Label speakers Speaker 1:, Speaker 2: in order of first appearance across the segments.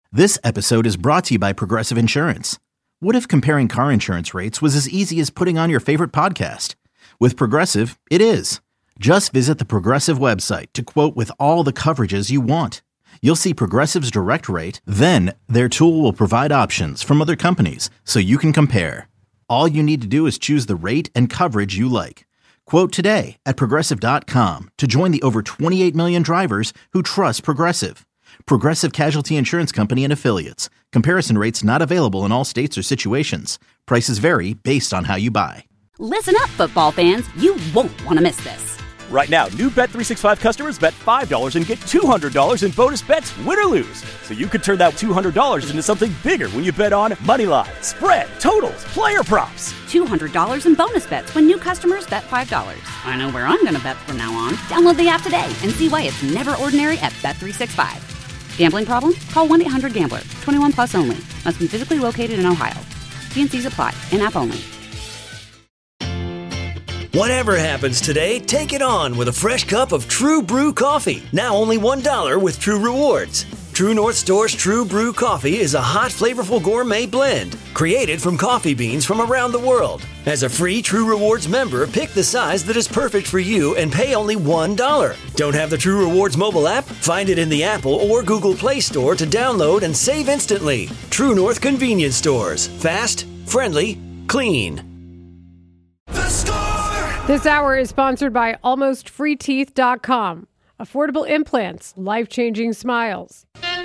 Speaker 1: This episode is brought to you by Progressive Insurance. What if comparing car insurance rates was as easy as putting on your favorite podcast? With Progressive, it is. Just visit the Progressive website to quote with all the coverages you want. You'll see Progressive's direct rate, then their tool will provide options from other companies so you can compare. All you need to do is choose the rate and coverage you like. Quote today at Progressive.com to join the over 28 million drivers who trust Progressive. Progressive Casualty Insurance Company and Affiliates. Comparison rates not available in all states or situations. Prices vary based on how you buy.
Speaker 2: Listen up, football fans. You won't want to miss this.
Speaker 3: Right now, new Bet365 customers bet $5 and get $200 in bonus bets, win or lose. So you could turn that $200 into something bigger when you bet on money line, spread, totals, player props.
Speaker 2: $200 in bonus bets when new customers bet $5. I know where I'm going to bet from now on. Download the app today and see why it's never ordinary at Bet365. Gambling problem? Call 1-800-GAMBLER. 21 plus only. Must be physically located in Ohio. T&Cs apply. In-app only.
Speaker 4: Whatever happens today, take it on with a fresh cup of True Brew coffee. Now only $1 with True Rewards. True North Store's True Brew coffee is a hot, flavorful gourmet blend created from coffee beans from around the world. As a free True Rewards member, pick the size that is perfect for you and pay only $1. Don't have the True Rewards mobile app? Find it in the Apple or Google Play Store to download and save instantly. True North Convenience Stores. Fast, friendly, clean.
Speaker 5: This hour is sponsored by AlmostFreeTeeth.com. Affordable implants, life-changing smiles.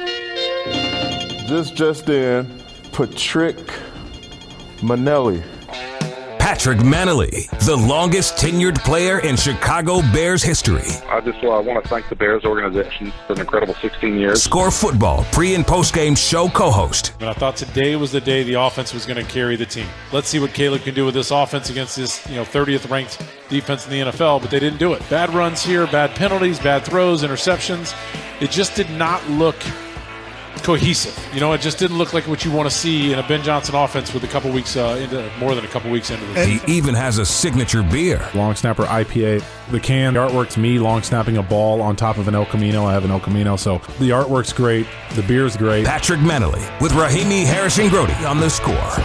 Speaker 6: Just in, Patrick Manelli.
Speaker 7: Patrick Manley, the longest tenured player in Chicago Bears history.
Speaker 8: I just want to thank the Bears organization for an incredible 16 years.
Speaker 7: Score Football pre- and post-game show co-host.
Speaker 9: And I thought today was the day the offense was going to carry the team. Let's see what Caleb can do with this offense against this 30th ranked defense in the NFL, but they didn't do it. Bad runs here, bad penalties, bad throws, interceptions. It just did not look cohesive. It just didn't look like what you want to see in a Ben Johnson offense with more than a couple weeks into the season.
Speaker 7: He even has a signature beer.
Speaker 10: Long Snapper IPA. The artwork's me long snapping a ball on top of an El Camino. I have an El Camino, so the artwork's great. The beer's great.
Speaker 7: Patrick Manley with Rahimi Harrison-Grody on The Score.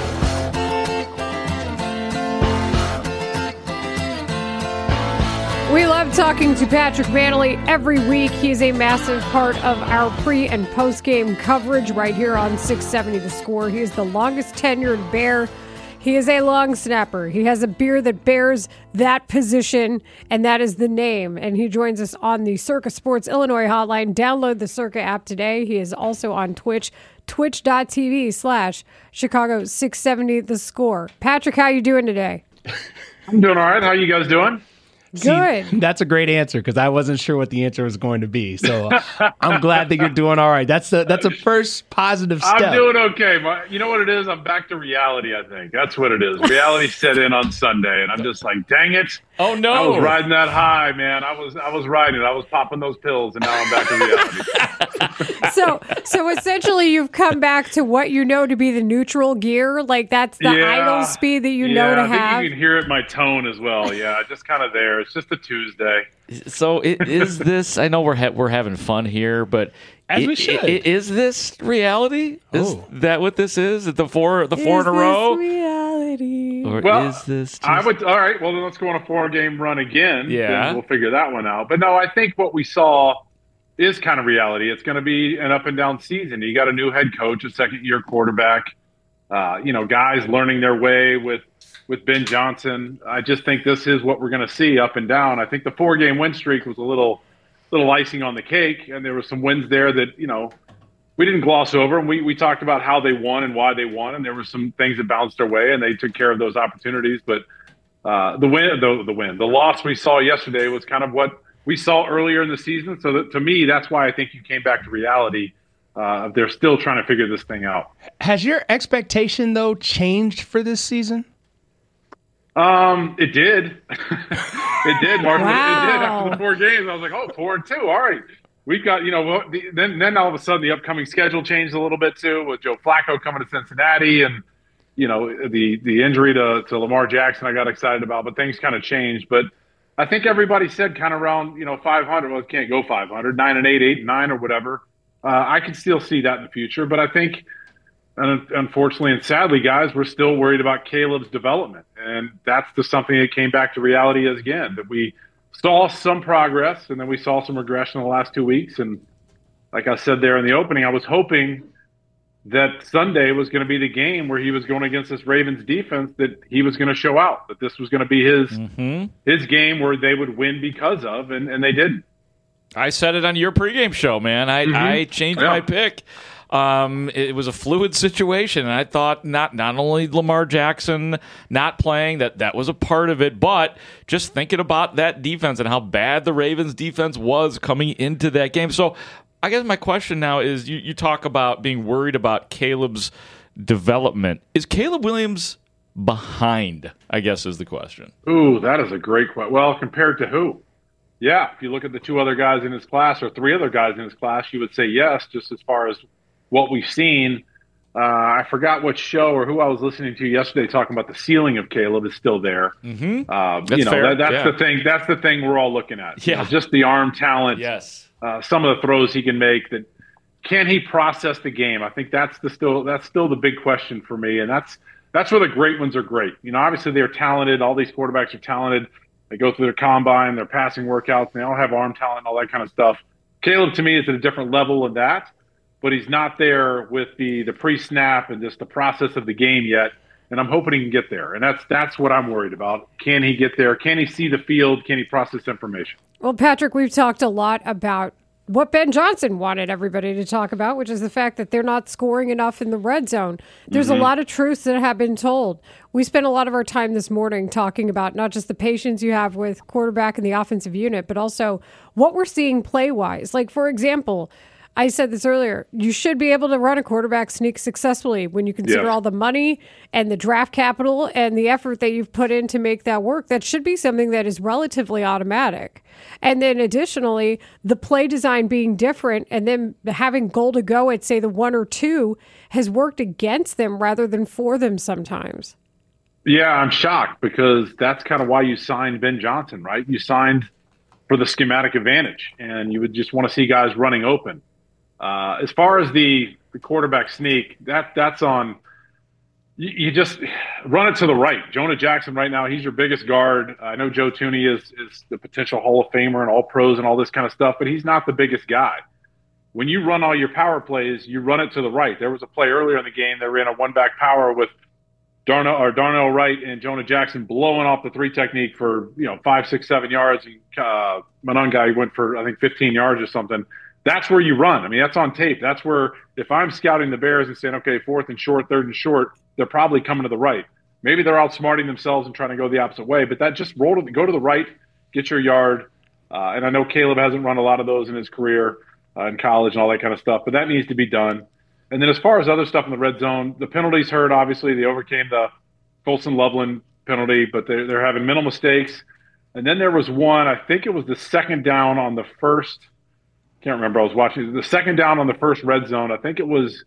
Speaker 5: We love talking to Patrick Manley every week. He is a massive part of our pre- and post-game coverage right here on 670 The Score. He is the longest tenured Bear. He is a long snapper. He has a beer that bears that position, and that is the name. And he joins us on the Circa Sports Illinois hotline. Download the Circa app today. He is also on Twitch, twitch.tv/Chicago 670 The Score. Patrick, how you doing today?
Speaker 11: I'm doing all right. How you guys doing?
Speaker 5: Good.
Speaker 12: See, that's a great answer because I wasn't sure what the answer was going to be. So I'm glad that you're doing all right. That's a first positive step.
Speaker 11: I'm doing okay. You know what it is? I'm back to reality, I think. That's what it is. Reality set in on Sunday, and I'm just like, dang it.
Speaker 12: Oh, no.
Speaker 11: I was riding that high, man. I was riding it. I was popping those pills, and now I'm back to reality.
Speaker 5: So essentially you've come back to what you know to be the neutral gear. Like that's the idle speed that you know to have.
Speaker 11: I think you can hear it in my tone as well. Yeah, just kind of there. It's just a Tuesday.
Speaker 13: So is this? I know we're having fun here, but
Speaker 12: as we should.
Speaker 13: Is this reality? Is that what this is? The four in a row?
Speaker 5: Reality.
Speaker 13: Or is this? Just...
Speaker 11: All right. Well, then let's go on a 4-game run again.
Speaker 13: Yeah,
Speaker 11: then we'll figure that one out. But no, I think what we saw is kind of reality. It's going to be an up and down season. You got a new head coach, a second-year quarterback. Guys learning their way with Ben Johnson. I just think this is what we're going to see up and down. I think the 4-game win streak was a little icing on the cake, and there were some wins there that we didn't gloss over. And we talked about how they won and why they won, and there were some things that bounced their way, and they took care of those opportunities. But the loss we saw yesterday was kind of what we saw earlier in the season. So that, to me, that's why I think you came back to reality. They're still trying to figure this thing out.
Speaker 12: Has your expectation, though, changed for this season?
Speaker 11: It did. It did, Mark. Wow. It did after the 4 games. I was like, 4-2. All right. We've got, then all of a sudden the upcoming schedule changed a little bit too with Joe Flacco coming to Cincinnati and, the injury to Lamar Jackson I got excited about, but things kind of changed. But I think everybody said kind of around, 500. Well, it can't go 500, 9-8, 8-9 or whatever. I can still see that in the future, but I think, unfortunately and sadly, guys, we're still worried about Caleb's development, and that's just something that came back to reality again, that we saw some progress, and then we saw some regression in the last 2 weeks. And like I said there in the opening, I was hoping that Sunday was going to be the game where he was going against this Ravens defense, that he was going to show out, that this was going to be his game where they would win because of, and they didn't.
Speaker 13: I said it on your pregame show, man. I changed my pick. It was a fluid situation, and I thought not only Lamar Jackson not playing, that was a part of it, but just thinking about that defense and how bad the Ravens defense was coming into that game. So I guess my question now is, you talk about being worried about Caleb's development. Is Caleb Williams behind, I guess is the question.
Speaker 11: Ooh, that is a great question. Well, compared to who? Yeah, if you look at the 2 other guys in his class or 3 other guys in his class, you would say yes, just as far as what we've seen. I forgot what show or who I was listening to yesterday talking about the ceiling of Caleb is still there.
Speaker 13: Mm-hmm.
Speaker 11: That's the thing. That's the thing we're all looking at.
Speaker 13: Yeah.
Speaker 11: Just the arm talent.
Speaker 13: Yes.
Speaker 11: Some of the throws he can make. That can he process the game? I think that's still the big question for me, and that's where the great ones are great. Obviously they're talented. All these quarterbacks are talented. They go through their combine, their passing workouts, and they all have arm talent and all that kind of stuff. Caleb, to me, is at a different level of that, but he's not there with the pre-snap and just the process of the game yet, and I'm hoping he can get there. And that's what I'm worried about. Can he get there? Can he see the field? Can he process information?
Speaker 5: Well, Patrick, we've talked a lot about what Ben Johnson wanted everybody to talk about, which is the fact that they're not scoring enough in the red zone. There's a lot of truths that have been told. We spent a lot of our time this morning talking about not just the patience you have with quarterback and the offensive unit, but also what we're seeing play-wise. Like, for example, I said this earlier, you should be able to run a quarterback sneak successfully when you consider all the money and the draft capital and the effort that you've put in to make that work. That should be something that is relatively automatic. And then additionally, the play design being different and then having goal to go at, say, the 1 or 2 has worked against them rather than for them sometimes.
Speaker 11: Yeah, I'm shocked because that's kind of why you signed Ben Johnson, right? You signed for the schematic advantage, and you would just want to see guys running open. As far as the quarterback sneak, that's on – you just run it to the right. Jonah Jackson right now, he's your biggest guard. I know Joe Thuney is the potential Hall of Famer and all pros and all this kind of stuff, but he's not the biggest guy. When you run all your power plays, you run it to the right. There was a play earlier in the game. They ran a one-back power with Darnell Wright and Jonah Jackson blowing off the 3 technique for 5, 6, 7 yards. And Monangai went for, I think, 15 yards or something. That's where you run. I mean, that's on tape. That's where, if I'm scouting the Bears and saying, okay, 4th and short, 3rd and short, they're probably coming to the right. Maybe they're outsmarting themselves and trying to go the opposite way, but that just go to the right, get your yard. And I know Caleb hasn't run a lot of those in his career in college and all that kind of stuff, but that needs to be done. And then as far as other stuff in the red zone, the penalties hurt, obviously. They overcame the Colson-Loveland penalty, but they're having mental mistakes. And then there was one, I think it was the second down on the first – can't remember. I was watching the second down on the first red zone. I think it was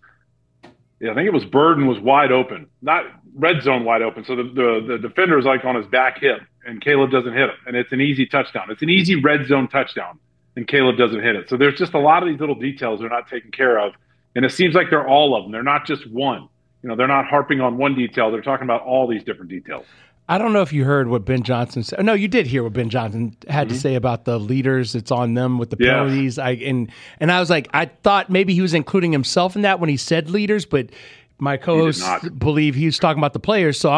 Speaker 11: Burden was wide open, not red zone wide open. So the defender is like on his back hip, and Caleb doesn't hit him, and it's an easy touchdown. It's an easy red zone touchdown, and Caleb doesn't hit it. So there's just a lot of these little details they're not taken care of, and it seems like they're all of them. They're not just one. They're not harping on one detail. They're talking about all these different details.
Speaker 12: I don't know if you heard what Ben Johnson said. No, you did hear what Ben Johnson had to say about the leaders. It's on them with the penalties. And I was like, I thought maybe he was including himself in that when he said leaders, but my co-hosts believe he was talking about the players. So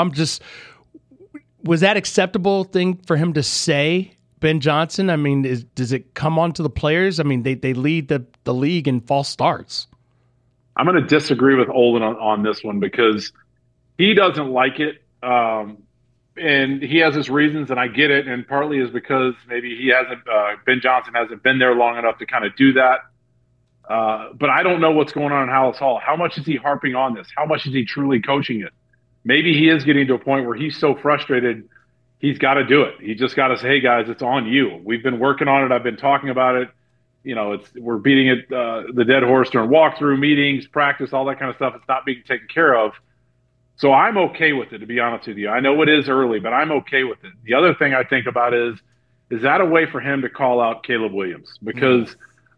Speaker 12: was that acceptable thing for him to say, Ben Johnson? I mean, does it come on to the players? I mean, they lead the league in false starts.
Speaker 11: I'm going to disagree with Olin on this one because he doesn't like it. And he has his reasons, and I get it. And partly is because maybe Ben Johnson hasn't been there long enough to kind of do that. But I don't know what's going on in Halas Hall. How much is he harping on this? How much is he truly coaching it? Maybe he is getting to a point where he's so frustrated, he's got to do it. He just got to say, hey, guys, it's on you. We've been working on it. I've been talking about it. We're beating it, the dead horse during walkthrough, meetings, practice, all that kind of stuff. It's not being taken care of. So I'm okay with it, to be honest with you. I know it is early, but I'm okay with it. The other thing I think about is that a way for him to call out Caleb Williams? Because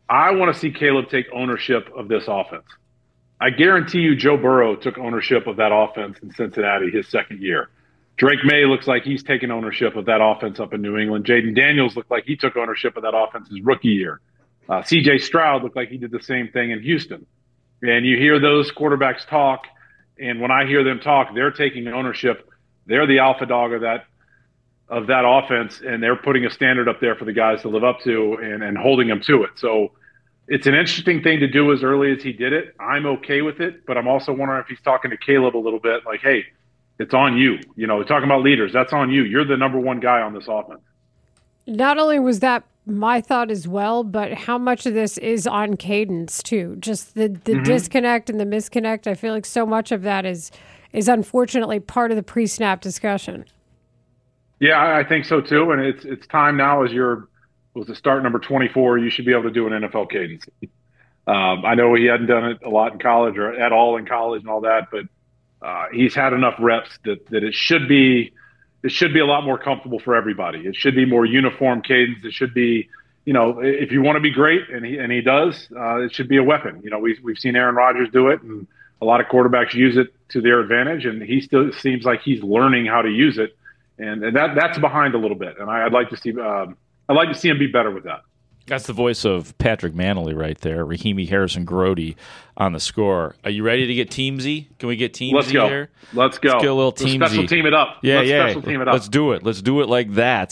Speaker 11: I want to see Caleb take ownership of this offense. I guarantee you Joe Burrow took ownership of that offense in Cincinnati his second year. Drake May looks like he's taken ownership of that offense up in New England. Jaden Daniels looked like he took ownership of that offense his rookie year. C.J. Stroud looked like he did the same thing in Houston. And you hear those quarterbacks talk, and when I hear them talk, they're taking ownership. They're the alpha dog of that offense, and they're putting a standard up there for the guys to live up to and holding them to it. So it's an interesting thing to do as early as he did it. I'm okay with it, but I'm also wondering if he's talking to Caleb a little bit like, hey, it's on you. You know, talking about leaders, that's on you. You're the number one guy on this offense. Not
Speaker 5: only was that my thought as well, but how much of this is on Cadence too? Just the disconnect and the misconnect. I feel like so much of that is unfortunately part of the pre-snap discussion.
Speaker 11: Yeah, I think so too. And it's time now as was the start number 24, you should be able to do an NFL cadence. I know he hadn't done it a lot in college or at all in college and all that, but he's had enough reps that it should be a lot more comfortable for everybody. It should be more uniform cadence. It should be, you know, if you want to be great, and he does, it should be a weapon. You know, we've seen Aaron Rodgers do it, and a lot of quarterbacks use it to their advantage, and he still seems like he's learning how to use it, and that's behind a little bit. And I'd like to see him be better with that.
Speaker 13: That's the voice of Patrick Manley right there, Rahimi Harrison-Grody on the score. Are you ready to get teamsy? Can we get teamsy
Speaker 11: Let's go.
Speaker 13: here?
Speaker 11: Let's go.
Speaker 13: Let's get a little teamsy.
Speaker 11: Let's special team it up. Special team it up.
Speaker 13: Let's do it. Let's do it like that.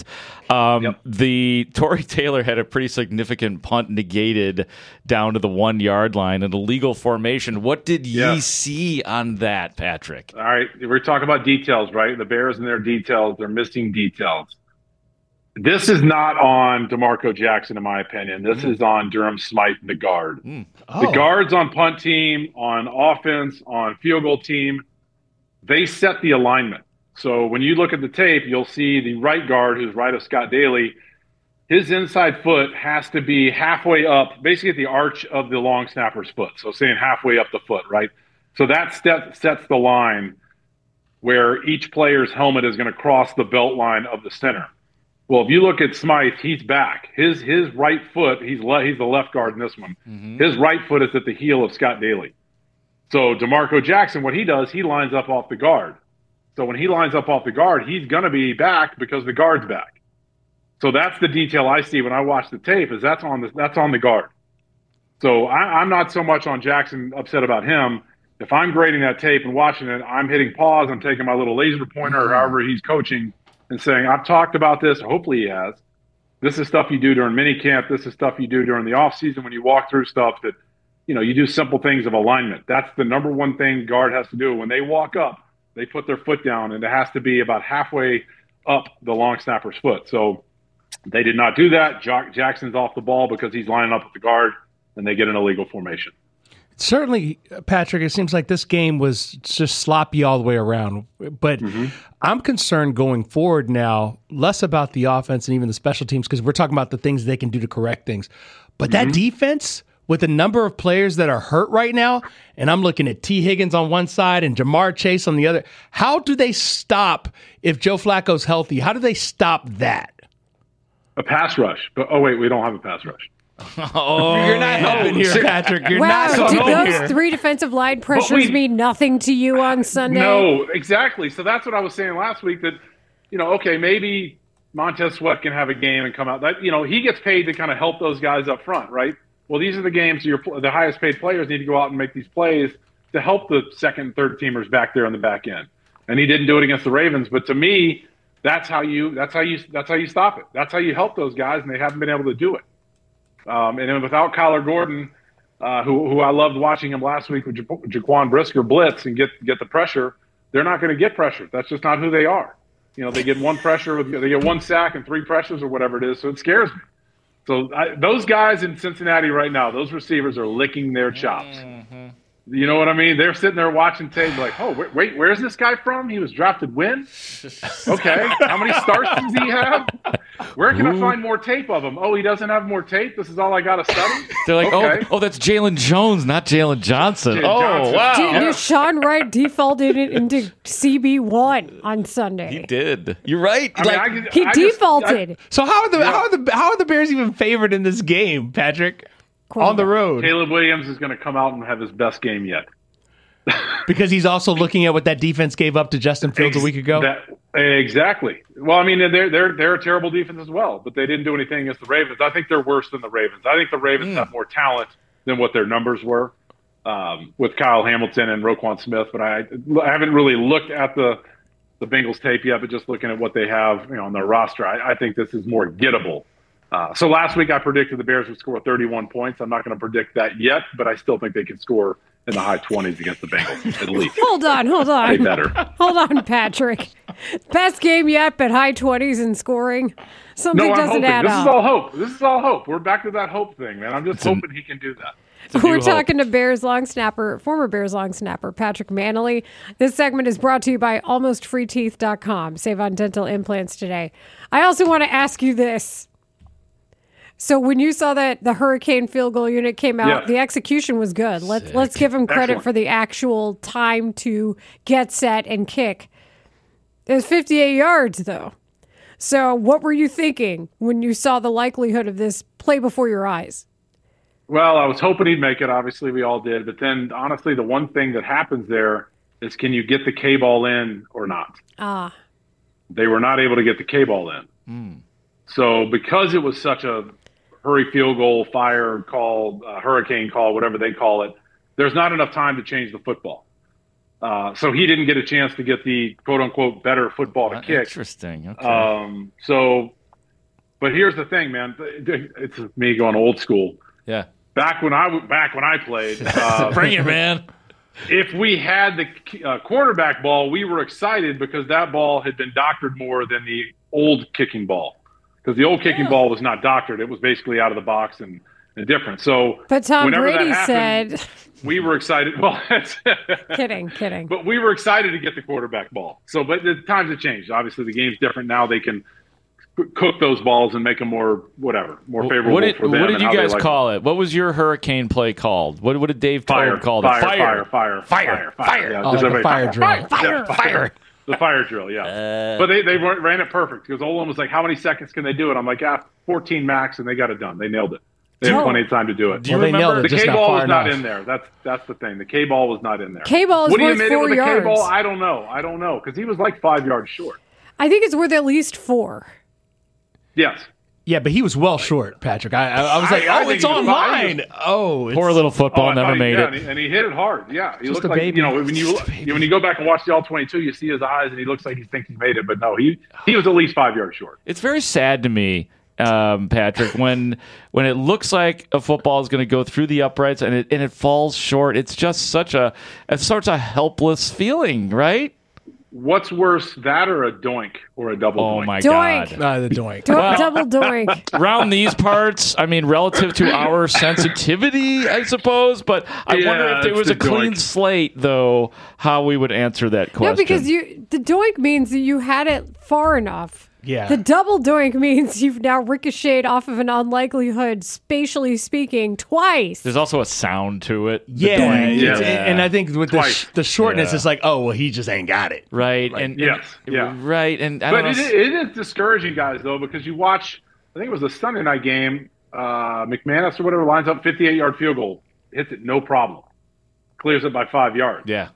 Speaker 13: The Torrey Taylor had a pretty significant punt negated down to the 1 yard line, an illegal formation. What did ye see on that, Patrick?
Speaker 11: All right. We're talking about details, right? The Bears and their details, they're missing details. This is not on DeMarco Jackson, in my opinion. This is on Durham Smythe, the guard. The guards on punt team, on offense, on field goal team, they set the alignment. So when you look at the tape, you'll see the right guard, who's right of Scott Daly, his inside foot has to be halfway up, basically at the arch of the long snapper's foot. So saying halfway up the foot, right? So that step sets the line where each player's helmet is going to cross the belt line of the center. Well, if you look at Smythe, he's back. His right foot, he's the left guard in this one. His right foot is at the heel of Scott Daly. So DeMarco Jackson, what he does, he lines up off the guard. So when he lines up off the guard, he's going to be back because the guard's back. So that's the detail I see when I watch the tape, is that's on the guard. So I'm not so much on Jackson upset about him. If I'm grading that tape and watching it, I'm hitting pause. I'm taking my little laser pointer or however he's coaching and saying, I've talked about this, or hopefully he has. This is stuff you do during minicamp. This is stuff you do during the offseason when you walk through stuff that, you know, you do simple things of alignment. That's the number one thing guard has to do. When they walk up, they put their foot down, and it has to be about halfway up the long snapper's foot. So they did not do that. Jackson's off the ball because he's lining up with the guard, and they get an illegal formation.
Speaker 12: Certainly, Patrick, it seems like this game was just sloppy all the way around. But I'm concerned going forward now, less about the offense and even the special teams, because we're talking about the things they can do to correct things. But that defense, with the number of players that are hurt right now, and I'm looking at T. Higgins on one side and Jamar Chase on the other, how do they stop, if Joe Flacco's healthy, how do they stop that?
Speaker 11: A pass rush. But, oh, wait, we don't have a pass rush.
Speaker 12: You're not helping here, Patrick. You're not
Speaker 5: helping
Speaker 12: here.
Speaker 5: Did those three defensive line pressures mean nothing to you on Sunday?
Speaker 11: No, exactly. So that's what I was saying last week, that, you know, okay, maybe Montez Sweat can have a game and come out. That, you know, he gets paid to kind of help those guys up front, right? Well, these are the games the highest paid players need to go out and make these plays to help the second and third teamers back there on the back end. And he didn't do it against the Ravens, but to me, that's how you stop it. That's how you help those guys, and they haven't been able to do it. And then without Kyler Gordon, who I loved watching him last week with Jaquan Brisker blitz and get the pressure, they're not going to get pressure. That's just not who they are. You know, they get one pressure, they get one sack and three pressures or whatever it is. So it scares me. So those guys in Cincinnati right now, those receivers are licking their chops. You know what I mean? They're sitting there watching tape like, oh, wait, where's this guy from? He was drafted when? Okay. How many starts does he have? Where can I find more tape of him? Oh, he doesn't have more tape? This is all I got to study?
Speaker 13: They're like, oh, that's Jalen Jones, not Jalen Johnson.
Speaker 11: Johnson.
Speaker 13: Wow.
Speaker 5: Sean Wright defaulted into CB1 on Sunday.
Speaker 13: He did. You're right.
Speaker 5: He defaulted.
Speaker 12: So how are the Bears even favored in this game, Patrick? On the road.
Speaker 11: Caleb Williams is going to come out and have his best game yet.
Speaker 12: Because he's also looking at what that defense gave up to Justin Fields a week ago?
Speaker 11: Exactly. Well, I mean, they're a terrible defense as well, but they didn't do anything against the Ravens. I think they're worse than the Ravens. I think the Ravens have more talent than what their numbers were with Kyle Hamilton and Roquan Smith, but I haven't really looked at the Bengals tape yet, but just looking at what they have on their roster, I think this is more gettable. So last week I predicted the Bears would score 31 points. I'm not going to predict that yet, but I still think they can score in the high 20s against the Bengals, at least.
Speaker 5: Hold on.
Speaker 11: Way better.
Speaker 5: Hold on, Patrick. Best game yet, but high 20s in scoring. Something doesn't add up.
Speaker 11: This is all hope. We're back to that hope thing, man. I'm just hoping he can do that.
Speaker 5: We're talking to former Bears long snapper, Patrick Mannelly. This segment is brought to you by AlmostFreeTeeth.com. Save on dental implants today. I also want to ask you this. So when you saw that the Hurricane field goal unit came out, the execution was good. Let's give him credit for the actual time to get set and kick. It was 58 yards, though. So what were you thinking when you saw the likelihood of this play before your eyes?
Speaker 11: Well, I was hoping he'd make it. Obviously, we all did. But then, honestly, the one thing that happens there is, can you get the K-ball in or not? They were not able to get the K-ball in. So because it was such a hurry field goal, fire call, hurricane call, whatever they call it, there's not enough time to change the football. So he didn't get a chance to get the quote-unquote better football to kick.
Speaker 13: Interesting. Okay.
Speaker 11: But here's the thing, man. It's me going old school.
Speaker 13: Yeah.
Speaker 11: Back when I played,
Speaker 13: bring it, man.
Speaker 11: If we had the quarterback ball, we were excited because that ball had been doctored more than the old kicking ball. Because the old kicking ball was not doctored; it was basically out of the box and different. So,
Speaker 5: but Tom Brady said
Speaker 11: we were excited. Well,
Speaker 5: kidding.
Speaker 11: But we were excited to get the quarterback ball. So, but the times have changed. Obviously, the game's different now. They can cook those balls and make them more favorable for them.
Speaker 13: What did you guys call it? What was your hurricane play called? What did Dave Todd call it?
Speaker 11: Fire.
Speaker 13: Yeah,
Speaker 12: like a fire drill.
Speaker 11: Fire. The fire drill, yeah. But they ran it perfect because Olin was like, how many seconds can they do it? I'm like, 14 max, and they got it done. They nailed it. They had plenty of time to do it.
Speaker 12: Do you remember?
Speaker 11: The K-ball was not in there. That's the thing. The K-ball was not in there.
Speaker 5: K-ball is worth 4 yards. What do you made it with the
Speaker 11: K-ball? I don't know because he was like 5 yards short.
Speaker 5: I think it's worth at least 4.
Speaker 11: Yes.
Speaker 12: Yeah, but he was well short, Patrick. I was like, it's online.
Speaker 13: Poor little football never made it.
Speaker 11: And he hit it hard. Yeah, he looked like baby. When you go back and watch the all-22, you see his eyes, and he looks like he thinks he made it, but no, he was at least 5 yards short.
Speaker 13: It's very sad to me, Patrick, when it looks like a football is going to go through the uprights and it falls short. It's just such a helpless feeling, right?
Speaker 11: What's worse, that or a doink or a double doink?
Speaker 13: Oh, my
Speaker 5: doink.
Speaker 13: God.
Speaker 12: The doink.
Speaker 5: Double doink.
Speaker 13: Around these parts, I mean, relative to our sensitivity, I suppose, but I wonder if there was a clean slate, though, how we would answer that question.
Speaker 5: No, because the doink means that you had it far enough.
Speaker 12: Yeah.
Speaker 5: The double doink means you've now ricocheted off of an unlikelihood, spatially speaking, twice.
Speaker 13: There's also a sound to it.
Speaker 12: Yeah. And I think with the shortness, it's like, he just ain't got it.
Speaker 13: Right.
Speaker 11: Right.
Speaker 13: And
Speaker 11: Right.
Speaker 13: And
Speaker 11: it is discouraging, guys, though, because you watch, I think it was a Sunday night game, McManus or whatever lines up 58-yard field goal, hits it no problem, clears it by 5 yards.
Speaker 13: Yeah.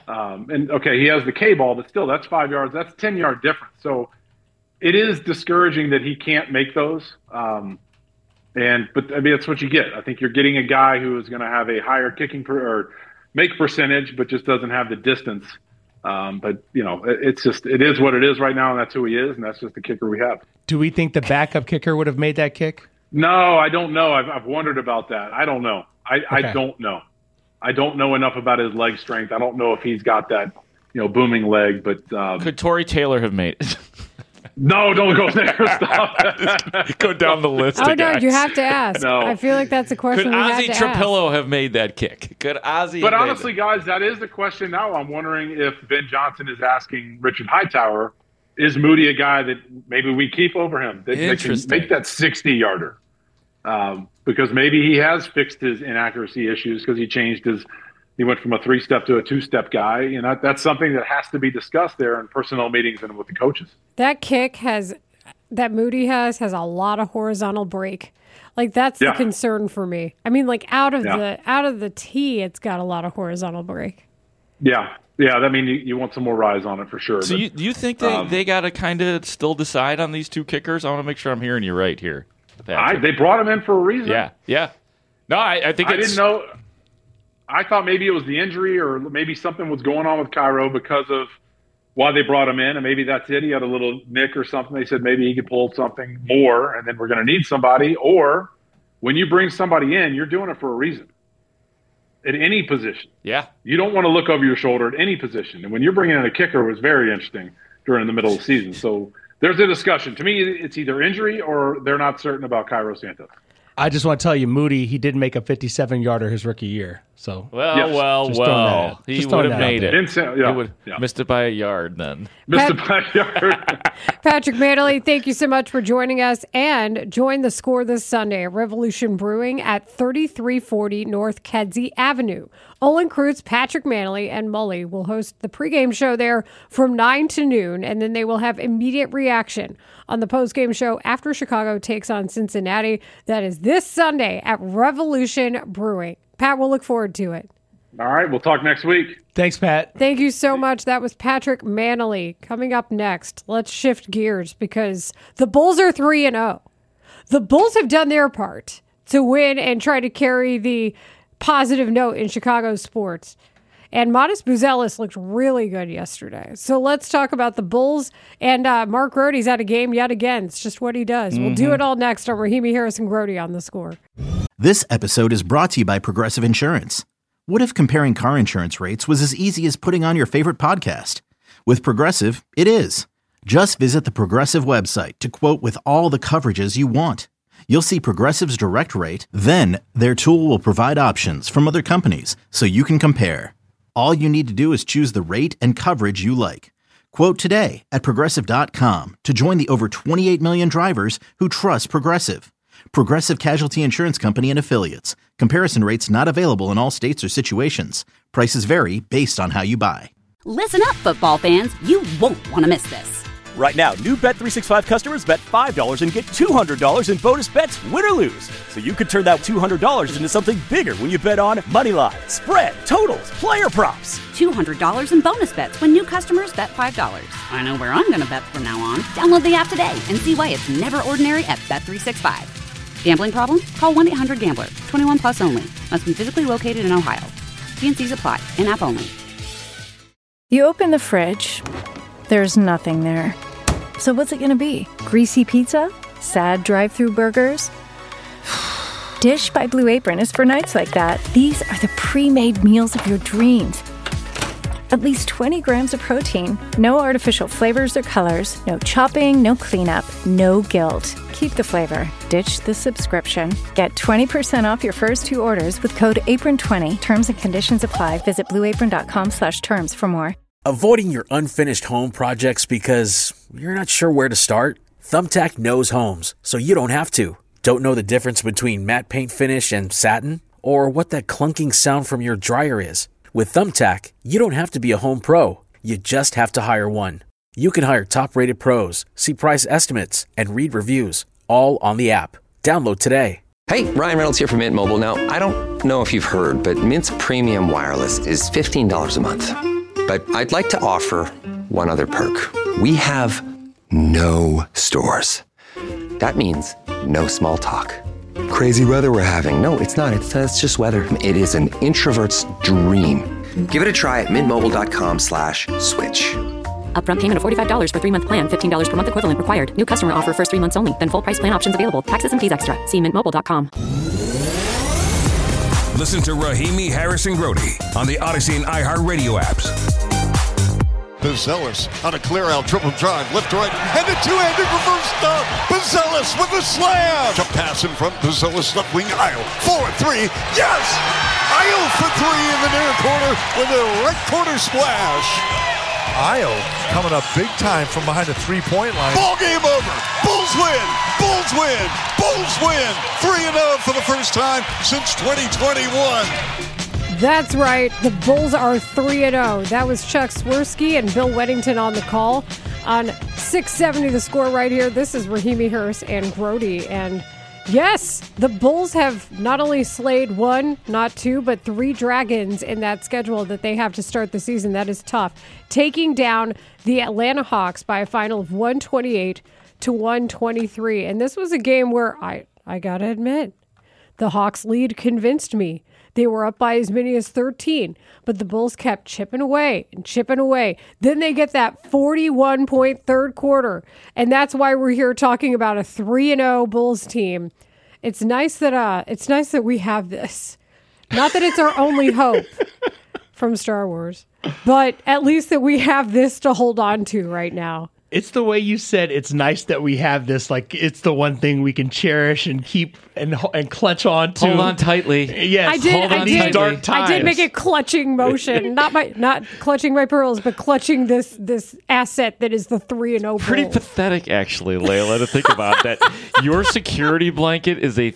Speaker 11: And he has the K ball, but still, that's 5 yards. That's 10-yard difference. So it is discouraging that he can't make those. But I mean, that's what you get. I think you're getting a guy who is going to have a higher kicking or make percentage, but just doesn't have the distance. But it is what it is right now, and that's who he is, and that's just the kicker we have.
Speaker 12: Do we think the backup kicker would have made that kick?
Speaker 11: No, I don't know. I've wondered about that. I don't know. I don't know. I don't know enough about his leg strength. I don't know if he's got that, booming leg. But
Speaker 13: could Torrey Taylor have made it?
Speaker 11: No, don't go there. Stop.
Speaker 13: Go down the list.
Speaker 5: No, you have to ask.
Speaker 11: No.
Speaker 5: I feel like that's a question
Speaker 13: Could
Speaker 5: we have to
Speaker 13: Ozzie Trapillo have made that kick? Could Ozzie?
Speaker 11: But honestly, guys, that is the question now. I'm wondering if Ben Johnson is asking Richard Hightower, is Moody a guy that maybe we keep over him? That can make that 60-yarder. Because maybe he has fixed his inaccuracy issues because he went from a 3-step to a 2-step guy. That's something that has to be discussed there in personnel meetings and with the coaches.
Speaker 5: That kick that Moody has a lot of horizontal break. Like, that's the concern for me. I mean, like, out of the tee, it's got a lot of horizontal break.
Speaker 11: Yeah. Yeah, I mean, you want some more rise on it for sure.
Speaker 13: So do you think they got to kind of still decide on these two kickers? I want to make sure I'm hearing you right here.
Speaker 11: They brought him in for a reason.
Speaker 13: Yeah. No, I think
Speaker 11: I didn't know. I thought maybe it was the injury or maybe something was going on with Cairo because of why they brought him in, and maybe that's it. He had a little nick or something. They said maybe he could pull something more, and then we're going to need somebody. Or when you bring somebody in, you're doing it for a reason. At any position.
Speaker 13: Yeah.
Speaker 11: You don't want to look over your shoulder at any position. And when you're bringing in a kicker, it was very interesting during the middle of the season. So there's a discussion. To me, it's either injury or they're not certain about Cairo Santos.
Speaker 12: I just want to tell you, Moody, he did make a 57-yarder his rookie year. So
Speaker 13: He would have made it. He would missed it by a yard then.
Speaker 11: Missed it by a yard.
Speaker 5: Patrick Mannelly, thank you so much for joining us. And join the Score this Sunday at Revolution Brewing at 3340 North Kedzie Avenue. Olin Kreutz, Patrick Mannelly, and Mully will host the pregame show there from 9 to noon, and then they will have immediate reaction on the postgame show after Chicago takes on Cincinnati. That is this Sunday at Revolution Brewing. Pat, we'll look forward to it.
Speaker 11: All right, we'll talk next week.
Speaker 12: Thanks, Pat.
Speaker 5: Thank you so much. That was Patrick Mannelly. Coming up next, let's shift gears because the Bulls are 3-0. The Bulls have done their part to win and try to carry the positive note in Chicago sports. And Modest Buzelis looked really good yesterday. So let's talk about the Bulls. And Mark Grote's at a game yet again. It's just what he does. We'll do it all next on Rahimi Harris and Grote on The Score.
Speaker 1: This episode is brought to you by Progressive Insurance. What if comparing car insurance rates was as easy as putting on your favorite podcast? With Progressive, it is. Just visit the Progressive website to quote with all the coverages you want. You'll see Progressive's direct rate, then their tool will provide options from other companies so you can compare. All you need to do is choose the rate and coverage you like. Quote today at Progressive.com to join the over 28 million drivers who trust Progressive. Progressive Casualty Insurance Company and Affiliates. Comparison rates not available in all states or situations. Prices vary based on how you buy.
Speaker 2: Listen up, football fans. You won't want to miss this.
Speaker 3: Right now, new Bet365 customers bet $5 and get $200 in bonus bets, win or lose. So you could turn that $200 into something bigger when you bet on Moneyline, spread, totals, player props.
Speaker 2: $200 in bonus bets when new customers bet $5. I know where I'm going to bet from now on. Download the app today and see why it's never ordinary at Bet365. Gambling problem? Call 1-800-GAMBLER. 21 plus only. Must be physically located in Ohio. T&Cs apply. In-app only.
Speaker 14: You open the fridge. There's nothing there. So what's it going to be? Greasy pizza? Sad drive-through burgers? Dish by Blue Apron is for nights like that. These are the pre-made meals of your dreams. At least 20 grams of protein, no artificial flavors or colors, no chopping, no cleanup, no guilt. Keep the flavor. Ditch the subscription. Get 20% off your first 2 orders with code APRON20. Terms and conditions apply. Visit blueapron.com/terms for more.
Speaker 15: Avoiding your unfinished home projects because you're not sure where to start? Thumbtack knows homes, so you don't have to. Don't know the difference between matte paint finish and satin? Or what that clunking sound from your dryer is? With Thumbtack, you don't have to be a home pro. You just have to hire one. You can hire top-rated pros, see price estimates, and read reviews, all on the app. Download today.
Speaker 16: Hey, Ryan Reynolds here from Mint Mobile. Now, I don't know if you've heard, but Mint's premium wireless is $15 a month. But I'd like to offer one other perk. We have no stores. That means no small talk. Crazy weather we're having. No, it's not. It's just weather. It is an introvert's dream. Give it a try at mintmobile.com/switch.
Speaker 17: Upfront payment of $45 for 3-month plan. $15 per month equivalent required. New customer offer first 3 months only. Then full price plan options available. Taxes and fees extra. See mintmobile.com.
Speaker 7: Listen to Rahimi Harris and Grote on the Odyssey and iHeartRadio apps.
Speaker 18: Buzelis on a clear-out triple drive, left to right, and a two-handed reverse stop. Buzelis with a slam. To pass in front, Buzelis left wing aisle. 4-3, yes! Aisle for 3 in the near corner with a right corner splash.
Speaker 19: Aisle coming up big time from behind the three-point line.
Speaker 18: Ball game over. Bulls win. Bulls win. Bulls win. 3-0 for the first time since 2021.
Speaker 5: That's right. The Bulls are 3-0. That was Chuck Swirsky and Bill Weddington on the call on 670 The Score right here. This is Rahimi Harris and Grote. And Yes, the Bulls have not only slayed one, not two, but three dragons in that schedule that they have to start the season. That is tough. Taking down the Atlanta Hawks by a final of 128-123. And this was a game where I got to admit, the Hawks lead convinced me. They were up by as many as 13, but the Bulls kept chipping away and chipping away. Then they get that 41-point third quarter, and that's why we're here talking about a 3-0 Bulls team. It's nice that we have this. Not that it's our only hope from Star Wars, but at least that we have this to hold on to right now.
Speaker 12: It's the way you said it's nice that we have this. Like, it's the one thing we can cherish and keep and clutch on to.
Speaker 13: Hold on tightly.
Speaker 12: Yes,
Speaker 5: I did make a clutching motion. not clutching my pearls, but clutching this asset that is the 3-0
Speaker 13: Pretty
Speaker 5: Bulls.
Speaker 13: pathetic, actually, Layla, to think about that. Your security blanket is a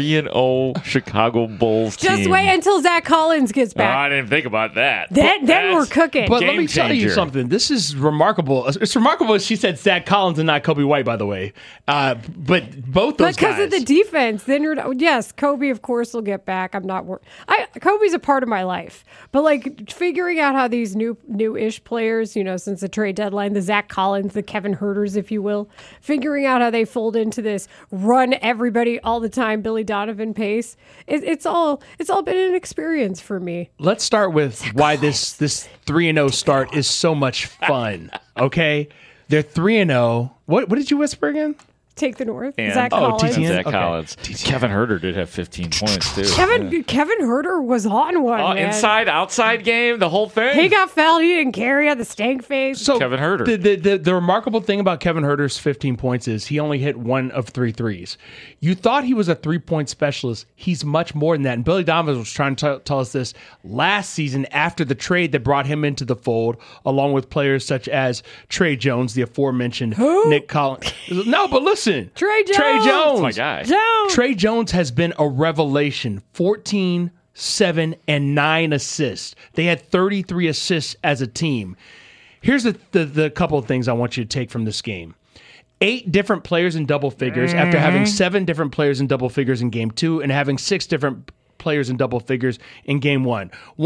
Speaker 13: 3-0 Chicago Bulls team.
Speaker 5: Just wait until Zach Collins gets back.
Speaker 13: I didn't think about that.
Speaker 5: Then we're cooking.
Speaker 12: But let me tell you something. This is remarkable. It's remarkable she said Zach Collins and not Kobe White, by the way. But both those guys.
Speaker 5: Because of the defense, then yes, Kobe, of course, will get back. I'm not worried. Kobe's a part of my life. But, like, figuring out how these new-ish players, since the trade deadline, the Zach Collins, the Kevin Huerters, if you will, figuring out how they fold into this run everybody all the time, Billy Donovan pace, it's all been an experience for me.
Speaker 12: Let's start with why this 3-0 start is so much fun, okay? They're 3-0. What did you whisper again?
Speaker 5: Take the North.
Speaker 13: And,
Speaker 5: Zach Collins.
Speaker 13: Zach Collins. Kevin Huerter did have 15 points, too.
Speaker 5: Kevin Huerter was on one, man.
Speaker 13: Inside, outside game, the whole thing.
Speaker 5: He got fouled. He didn't carry out the stank face.
Speaker 12: So
Speaker 13: Kevin Huerter.
Speaker 12: The remarkable thing about Kevin Huerter's 15 points is he only hit 1 of 3 threes. You thought he was a three-point specialist. He's much more than that. And Billy Donovan was trying to tell us this last season after the trade that brought him into the fold, along with players such as Trey Jones, the aforementioned Nick Collins. No, but listen.
Speaker 5: Trey Jones.
Speaker 13: My guy.
Speaker 12: Trey Jones has been a revelation. 14, 7, and 9 assists. They had 33 assists as a team. Here's the couple of things I want you to take from this game. 8 different players in double figures after having 7 different players in double figures in game 2 and having 6 different players in double figures in game 1.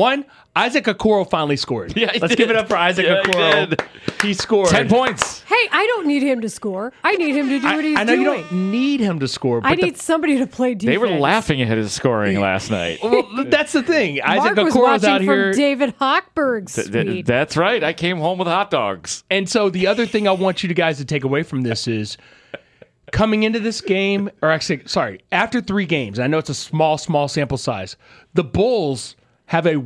Speaker 12: Isaac Okoro finally scored.
Speaker 13: Yeah,
Speaker 12: Let's give it up for Isaac Okoro. He scored
Speaker 13: 10 points.
Speaker 5: Hey, I don't need him to score. I need him to do what he's doing.
Speaker 12: I know you don't need him to score. But
Speaker 5: I need somebody to play defense.
Speaker 13: They were laughing at his scoring last night.
Speaker 12: Well, that's the thing. Isaac
Speaker 5: Mark was
Speaker 12: Okoro's out
Speaker 5: watching
Speaker 12: here.
Speaker 5: from David Hochberg's speed.
Speaker 13: That's right. I came home with hot dogs.
Speaker 12: And so the other thing I want you guys to take away from this is coming into this game, after 3 games, I know it's a small sample size, the Bulls have a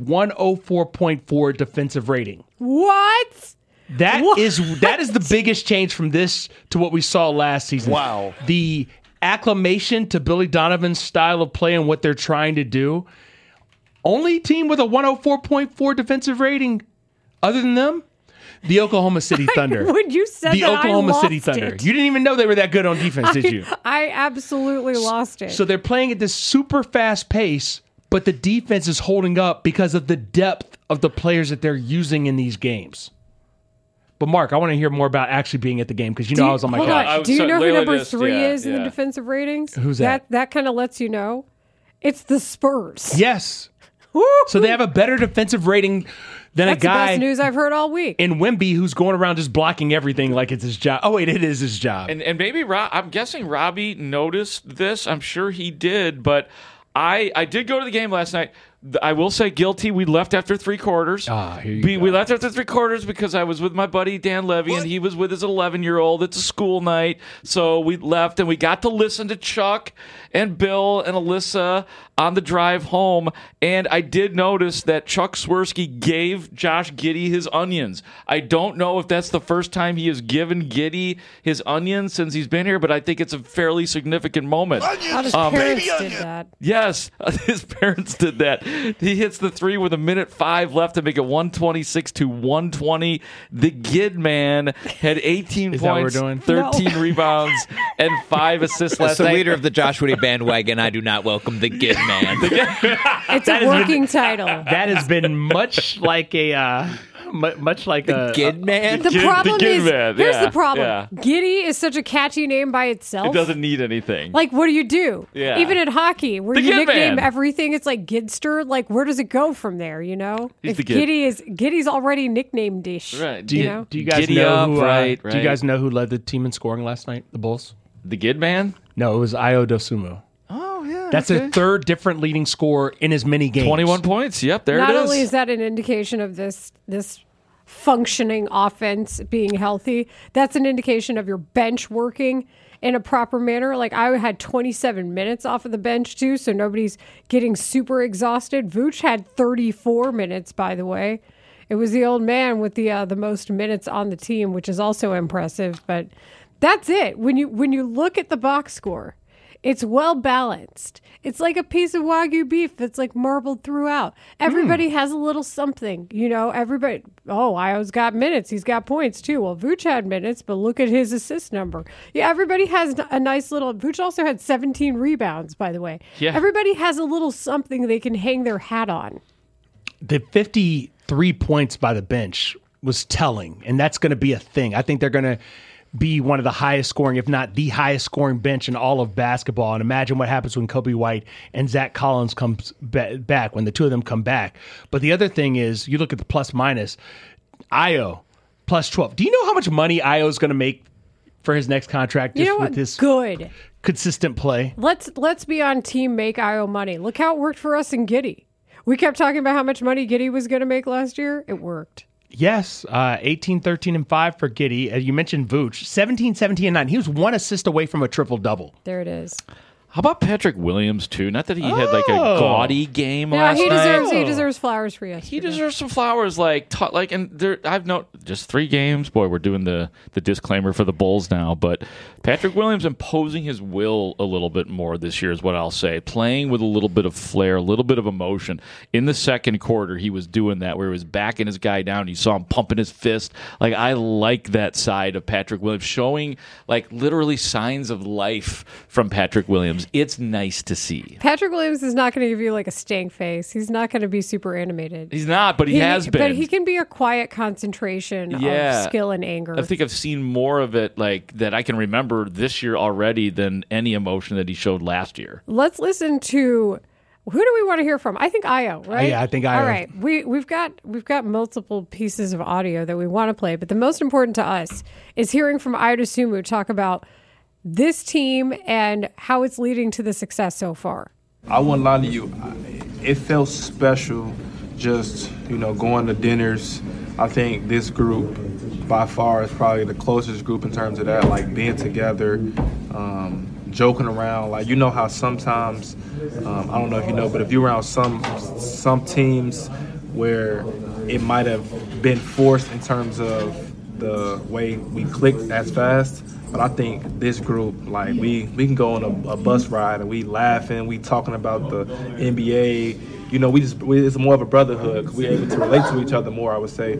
Speaker 12: 104.4 defensive rating.
Speaker 5: What?
Speaker 12: That is the biggest change from this to what we saw last season.
Speaker 19: Wow.
Speaker 12: The acclimation to Billy Donovan's style of play and what they're trying to do. Only team with a 104.4 defensive rating other than them, the Oklahoma City Thunder.
Speaker 5: When you said
Speaker 12: the
Speaker 5: that,
Speaker 12: Oklahoma
Speaker 5: I
Speaker 12: City
Speaker 5: lost
Speaker 12: Thunder.
Speaker 5: it.
Speaker 12: You didn't even know they were that good on defense, did you?
Speaker 5: I absolutely lost it.
Speaker 12: So they're playing at this super fast pace, but the defense is holding up because of the depth of the players that they're using in these games. But Mark, I want to hear more about actually being at the game because I was on my couch.
Speaker 5: Do you know who number 3 is in the defensive ratings?
Speaker 12: Who's that?
Speaker 5: That kind of lets you know. It's the Spurs.
Speaker 12: Yes. So they have a better defensive rating than
Speaker 5: That's
Speaker 12: a guy.
Speaker 5: the best news I've heard all week.
Speaker 12: In Wemby, who's going around just blocking everything like it's his job. Oh wait, it is his job.
Speaker 13: And maybe I'm guessing Robbie noticed this. I'm sure he did, but I did go to the game last night. I will say guilty. We left after 3 quarters. We left after 3 quarters because I was with my buddy Dan Levy, and he was with his 11-year-old. It's a school night, so we left, and we got to listen to Chuck and Bill and Alyssa on the drive home. And I did notice that Chuck Swirsky gave Josh Giddey his onions. I don't know if that's the first time he has given Giddey his onions since he's been here, but I think it's a fairly significant moment.
Speaker 5: His parents did that.
Speaker 13: Yes, his parents did that. He hits the 3 with 1:05 left to make it 126-120. The Gid man had 18 points, 13 rebounds, and 5 assists last
Speaker 20: As the
Speaker 13: night.
Speaker 20: leader of the Josh Woody bandwagon, I do not welcome the Gid man.
Speaker 5: It's a working title.
Speaker 12: That has been much like a Much like
Speaker 20: the Gid Man.
Speaker 5: The problem is,
Speaker 13: Man.
Speaker 5: here's
Speaker 13: Yeah,
Speaker 5: the problem.
Speaker 13: yeah.
Speaker 5: Giddy is such a catchy name by itself.
Speaker 13: It doesn't need anything.
Speaker 5: Like, what do you do?
Speaker 13: Yeah.
Speaker 5: Even in hockey, where
Speaker 13: The
Speaker 5: you
Speaker 13: Gid
Speaker 5: nickname
Speaker 13: Man.
Speaker 5: everything, it's like Gidster. Like, where does it go from there? You know,
Speaker 13: He's
Speaker 5: if
Speaker 13: the Gid.
Speaker 5: Giddy's already nicknamed ish.
Speaker 13: Right.
Speaker 12: Do
Speaker 5: you know?
Speaker 12: you guys
Speaker 13: Giddy
Speaker 12: know
Speaker 13: up,
Speaker 12: who?
Speaker 13: right,
Speaker 12: Do you guys know who led the team in scoring last night? The Bulls.
Speaker 13: The Gid Man?
Speaker 12: No, it was Ayo Dosunmu.
Speaker 13: Oh yeah,
Speaker 12: That's a third different leading scorer in as many games.
Speaker 13: 21 points. Yep, there
Speaker 5: Not
Speaker 13: it is.
Speaker 5: only is that an indication of this functioning offense being healthy, that's an indication of your bench working in a proper manner. Like, I had 27 minutes off of the bench too, so nobody's getting super exhausted. Vooch had 34 minutes, by the way. It was the old man with the most minutes on the team, which is also impressive. But that's it. When you look at the box score, it's well balanced. It's like a piece of Wagyu beef that's like marbled throughout. Everybody has a little something, you know. Everybody, Ayo's got minutes. He's got points too. Well, Vooch had minutes, but look at his assist number. Yeah, everybody has a nice little. Vooch also had 17 rebounds, by the way.
Speaker 12: Yeah.
Speaker 5: Everybody has a little something they can hang their hat on.
Speaker 12: The 53 points by the bench was telling, and that's going to be a thing. I think they're going to be one of the highest scoring, if not the highest scoring bench in all of basketball. And imagine what happens when Kobe White and Zach Collins comes back, when the two of them come back. But the other thing is, you look at the plus minus, Ayo, plus 12. Do you know how much money Ayo is going to make for his next contract just with his consistent play?
Speaker 5: Let's be on team make Ayo money. Look how it worked for us in Giddy. We kept talking about how much money Giddy was going to make last year. It worked.
Speaker 12: Yes, 18, 13, and 5 for Giddy. You mentioned Vooch, 17, 17, and 9. He was one assist away from a triple-double.
Speaker 5: There it is.
Speaker 13: How about Patrick Williams too? Not that he had like a gaudy game
Speaker 5: Yeah,
Speaker 13: last night.
Speaker 5: he deserves flowers for yesterday.
Speaker 13: He deserves some flowers. And there, I've just 3 games. Boy, we're doing the disclaimer for the Bulls now. But Patrick Williams imposing his will a little bit more this year is what I'll say. Playing with a little bit of flair, a little bit of emotion. In the second quarter, he was doing that where he was backing his guy down. You saw him pumping his fist. Like, I like that side of Patrick Williams, showing like literally signs of life from Patrick Williams. It's nice to see.
Speaker 5: Patrick Williams is not going to give you like a stank face. He's not going to be super animated.
Speaker 13: He's not, but he has been.
Speaker 5: But he can be a quiet concentration of skill and anger.
Speaker 13: I think I've seen more of it like that I can remember this year already than any emotion that he showed last year.
Speaker 5: Let's listen to, who do we want to hear from? I think Ayo, right?
Speaker 12: Yeah, I think Ayo.
Speaker 5: All right. We've got multiple pieces of audio that we want to play, but the most important to us is hearing from Ayo Dosunmu talk about this team and how it's leading to the success so far.
Speaker 6: I won't lie to you. It felt special just, going to dinners. I think this group by far is probably the closest group in terms of that, like being together, joking around. Like, how sometimes, I don't know if you know, but if you're around some teams where it might have been forced in terms of the way we clicked as fast. But I think this group, like, we can go on a bus ride and we laughing, we talking about the NBA. It's more of a brotherhood because we're able to relate to each other more, I would say.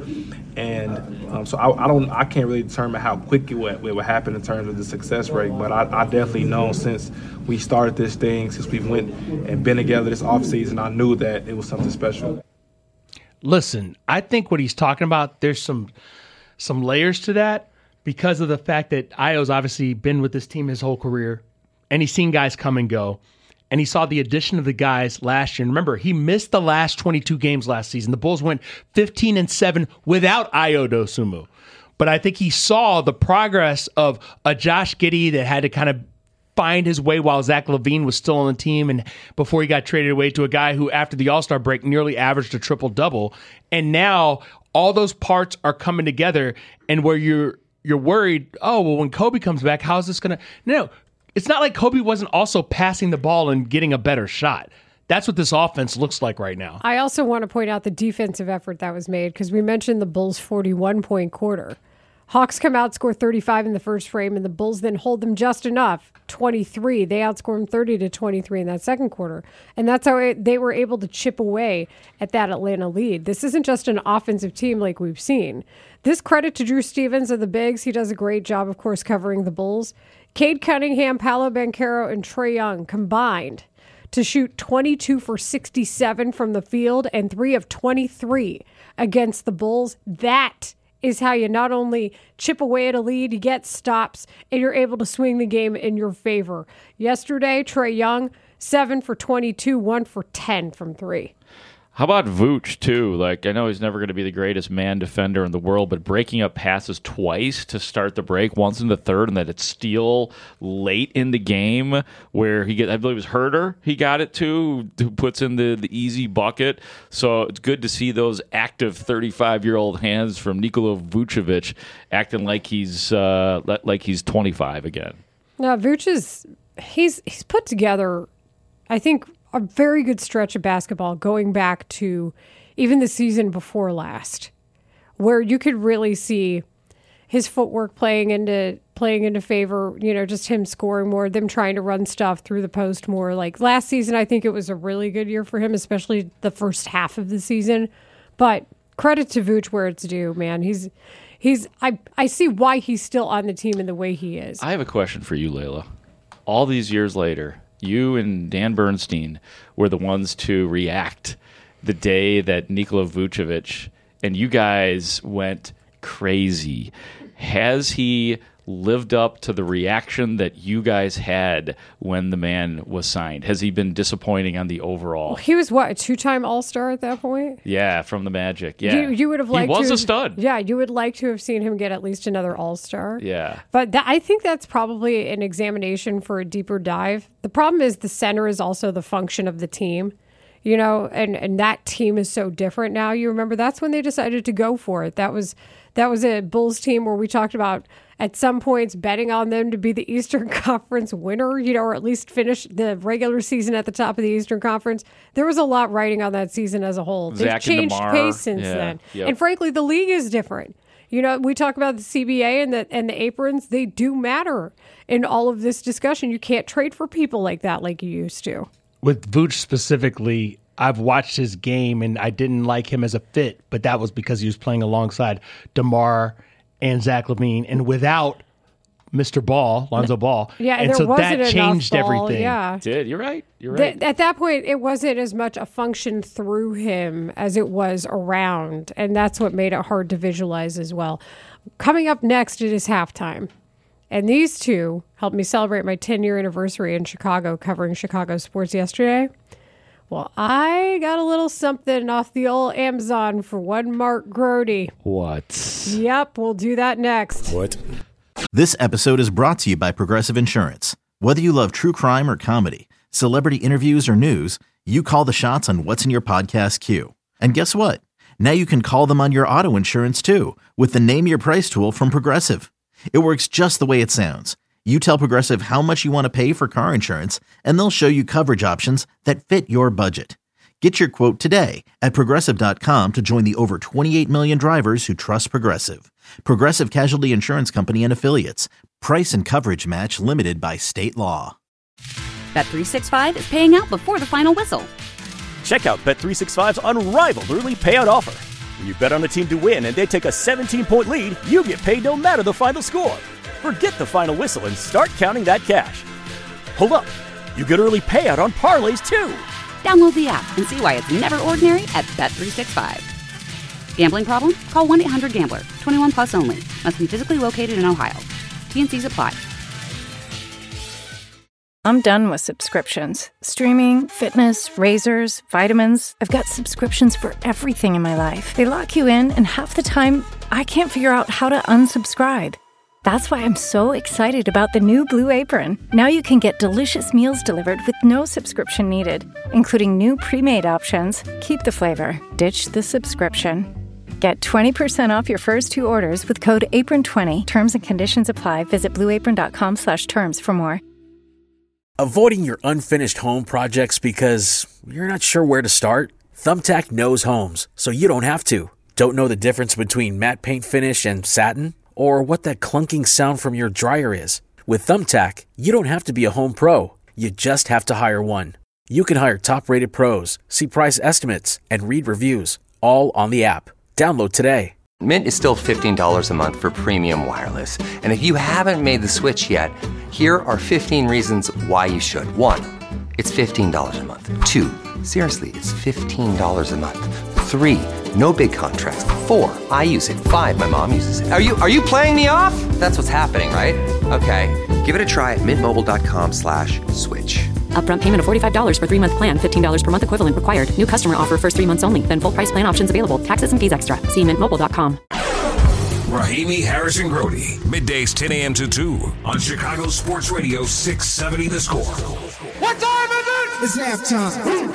Speaker 6: And so I can't really determine how quick it would happen in terms of the success rate. But I definitely know since we started this thing, since we went and been together this offseason, I knew that it was something special.
Speaker 12: Listen, I think what he's talking about, there's some layers to that. Because of the fact that Ayo's obviously been with this team his whole career, and he's seen guys come and go, and he saw the addition of the guys last year. And remember, he missed the last 22 games last season. The Bulls went 15-7 without Ayo Dosunmu. But I think he saw the progress of a Josh Giddey that had to kind of find his way while Zach LaVine was still on the team and before he got traded away to a guy who, after the All-Star break, nearly averaged a triple-double. And now all those parts are coming together, and where you're worried, when Kobe comes back, how's this going to... No, it's not like Kobe wasn't also passing the ball and getting a better shot. That's what this offense looks like right now.
Speaker 5: I also want to point out the defensive effort that was made because we mentioned the Bulls' 41-point quarter. Hawks come out, score 35 in the first frame, and the Bulls then hold them just enough, 23. They outscore them 30-23 in that second quarter. And that's how they were able to chip away at that Atlanta lead. This isn't just an offensive team like we've seen. This credit to Drew Stevens of the Bigs. He does a great job, of course, covering the Bulls. Cade Cunningham, Paolo Banchero, and Trae Young combined to shoot 22 for 67 from the field and 3 of 23 against the Bulls. That is how you not only chip away at a lead, you get stops, and you're able to swing the game in your favor. Yesterday, Trae Young, 7 for 22, 1 for 10 from 3.
Speaker 13: How about Vooch, too? Like, I know he's never going to be the greatest man defender in the world, but breaking up passes twice to start the break, once in the third, and then it's steal late in the game where he I believe it was Herter he got it to, who puts in the easy bucket. So it's good to see those active 35-year-old hands from Nikola Vucevic acting like he's 25 again.
Speaker 5: Now, Vooch he's put together, I think, a very good stretch of basketball going back to even the season before last, where you could really see his footwork playing into favor, just him scoring more, them trying to run stuff through the post more. Like last season, I think it was a really good year for him, especially the first half of the season. But credit to Vooch where it's due, man. I see why he's still on the team in the way he is.
Speaker 13: I have a question for you, Layla. All these years later, you and Dan Bernstein were the ones to react the day that Nikola Vucevic and you guys went crazy. Has he lived up to the reaction that you guys had when the man was signed? Has he been disappointing on the overall?
Speaker 5: Well, he was, a 2-time All-Star at that point?
Speaker 13: Yeah, from the Magic. Yeah,
Speaker 5: you would have liked.
Speaker 13: He was a stud.
Speaker 5: Yeah, you would like to have seen him get at least another All-Star.
Speaker 13: Yeah,
Speaker 5: but I think that's probably an examination for a deeper dive. The problem is the center is also the function of the team. And that team is so different now. You remember that's when they decided to go for it. That was a Bulls team where we talked about at some points betting on them to be the Eastern Conference winner, or at least finish the regular season at the top of the Eastern Conference. There was a lot riding on that season as a whole. They've changed pace since then. Yep. And frankly, the league is different. We talk about the CBA and the aprons. They do matter in all of this discussion. You can't trade for people like that like you used to.
Speaker 12: With Vooch specifically, I've watched his game, and I didn't like him as a fit, but that was because he was playing alongside DeMar and Zach LaVine, and without Mr. Ball, Lonzo Ball.
Speaker 5: Yeah,
Speaker 12: and
Speaker 5: there
Speaker 12: so
Speaker 5: wasn't
Speaker 12: that changed
Speaker 5: enough ball,
Speaker 12: everything.
Speaker 5: Yeah.
Speaker 13: It did. You're right.
Speaker 5: At that point, it wasn't as much a function through him as it was around, and that's what made it hard to visualize as well. Coming up next, it is halftime. And these two helped me celebrate my 10-year anniversary in Chicago, covering Chicago sports yesterday. Well, I got a little something off the old Amazon for one Mark Grody.
Speaker 13: What?
Speaker 5: Yep, we'll do that next.
Speaker 10: What?
Speaker 1: This episode is brought to you by Progressive Insurance. Whether you love true crime or comedy, celebrity interviews or news, you call the shots on what's in your podcast queue. And guess what? Now you can call them on your auto insurance too with the Name Your Price tool from Progressive. It works just the way it sounds. You tell Progressive how much you want to pay for car insurance, and they'll show you coverage options that fit your budget. Get your quote today at Progressive.com to join the over 28 million drivers who trust Progressive. Progressive Casualty Insurance Company and Affiliates. Price and coverage match limited by state law.
Speaker 2: Bet365 is paying out before the final whistle.
Speaker 3: Check out Bet365's unrivaled early payout offer. When you bet on a team to win and they take a 17-point lead, you get paid no matter the final score. Forget the final whistle and start counting that cash. Hold up. You get early payout on parlays, too.
Speaker 2: Download the app and see why it's never ordinary at Bet365. Gambling problem? Call 1-800-GAMBLER. 21 plus only. Must be physically located in Ohio. T&Cs apply.
Speaker 14: I'm done with subscriptions. Streaming, fitness, razors, vitamins. I've got subscriptions for everything in my life. They lock you in, and half the time, I can't figure out how to unsubscribe. That's why I'm so excited about the new Blue Apron. Now you can get delicious meals delivered with no subscription needed, including new pre-made options. Keep the flavor, ditch the subscription. Get 20% off your first 2 orders with code APRON20. Terms and conditions apply. Visit blueapron.com/terms for more.
Speaker 15: Avoiding your unfinished home projects because you're not sure where to start? Thumbtack knows homes, so you don't have to. Don't know the difference between matte paint finish and satin? Or what that clunking sound from your dryer is? With Thumbtack, you don't have to be a home pro. You just have to hire one. You can hire top-rated pros, see price estimates, and read reviews, all on the app. Download today.
Speaker 16: Mint is still $15 a month for premium wireless. And if you haven't made the switch yet, here are 15 reasons why you should. 1, it's $15 a month. 2, seriously, it's $15 a month. 3, no big contrast. 4, I use it. 5, my mom uses it. Are you playing me off? That's what's happening, right? Okay, give it a try at mintmobile.com/switch.
Speaker 17: Upfront payment of $45 for 3-month plan. $15 per month equivalent required. New customer offer first 3 months only. Then full price plan options available. Taxes and fees extra. See mintmobile.com.
Speaker 7: Rahimi, Harrison, Grody. Middays 10 a.m. to 2 on Chicago Sports Radio 670 The Score.
Speaker 5: What time is it? It's halftime.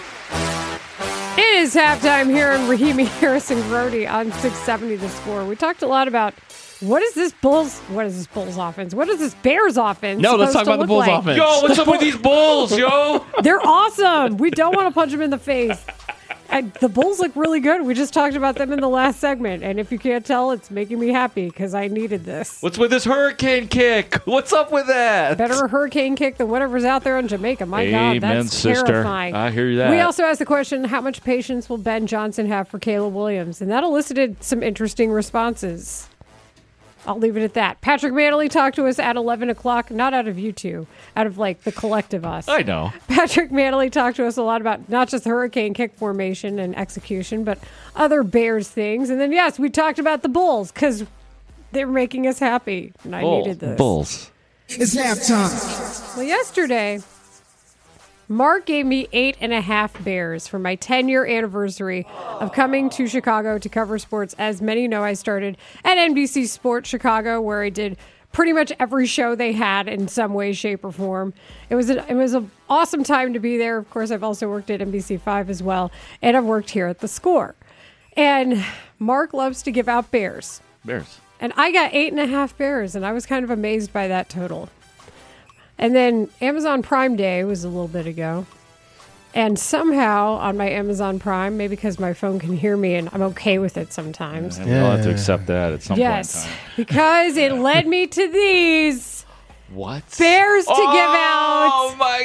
Speaker 5: It is halftime here in Rahimi, Harrison, Grody on 670 The Score. We talked a lot about what is this Bulls offense? What is this Bears offense?
Speaker 12: No, let's talk about the Bulls offense.
Speaker 13: Yo, what's up with these Bulls, yo?
Speaker 5: They're awesome. We don't want to punch them in the face. And the Bulls look really good. We just talked about them in the last segment. And if you can't tell, it's making me happy because I needed this.
Speaker 13: What's with this hurricane kick? What's up with that?
Speaker 5: Better a hurricane kick than whatever's out there in Jamaica. My
Speaker 13: Amen,
Speaker 5: God, that's
Speaker 13: sister.
Speaker 5: terrifying.
Speaker 13: I hear that.
Speaker 5: We also asked the question, how much patience will Ben Johnson have for Caleb Williams? And that elicited some interesting responses. I'll leave it at that. Patrick Manley talked to us at 11 o'clock, not out of you two, out of like the collective us.
Speaker 13: I know.
Speaker 5: Patrick Manley talked to us a lot about not just the hurricane kick formation and execution, but other Bears things. And then, yes, we talked about the Bulls because they're making us happy. And I needed this.
Speaker 13: Bulls.
Speaker 5: It's halftime. Well, yesterday, Mark gave me 8.5 Bears for my 10-year anniversary of coming to Chicago to cover sports. As many know, I started at NBC Sports Chicago, where I did pretty much every show they had in some way, shape, or form. It was an awesome time to be there. Of course, I've also worked at NBC5 as well, and I've worked here at The Score. And Mark loves to give out Bears. And I got 8.5 Bears, and I was kind of amazed by that total. And then Amazon Prime Day was a little bit ago. And somehow on my Amazon Prime, maybe because my phone can hear me and I'm okay with it sometimes.
Speaker 13: Yeah, we'll have to accept that at some point in time.
Speaker 5: Because it led me to these.
Speaker 13: What?
Speaker 5: Bears to give out.
Speaker 13: Oh, my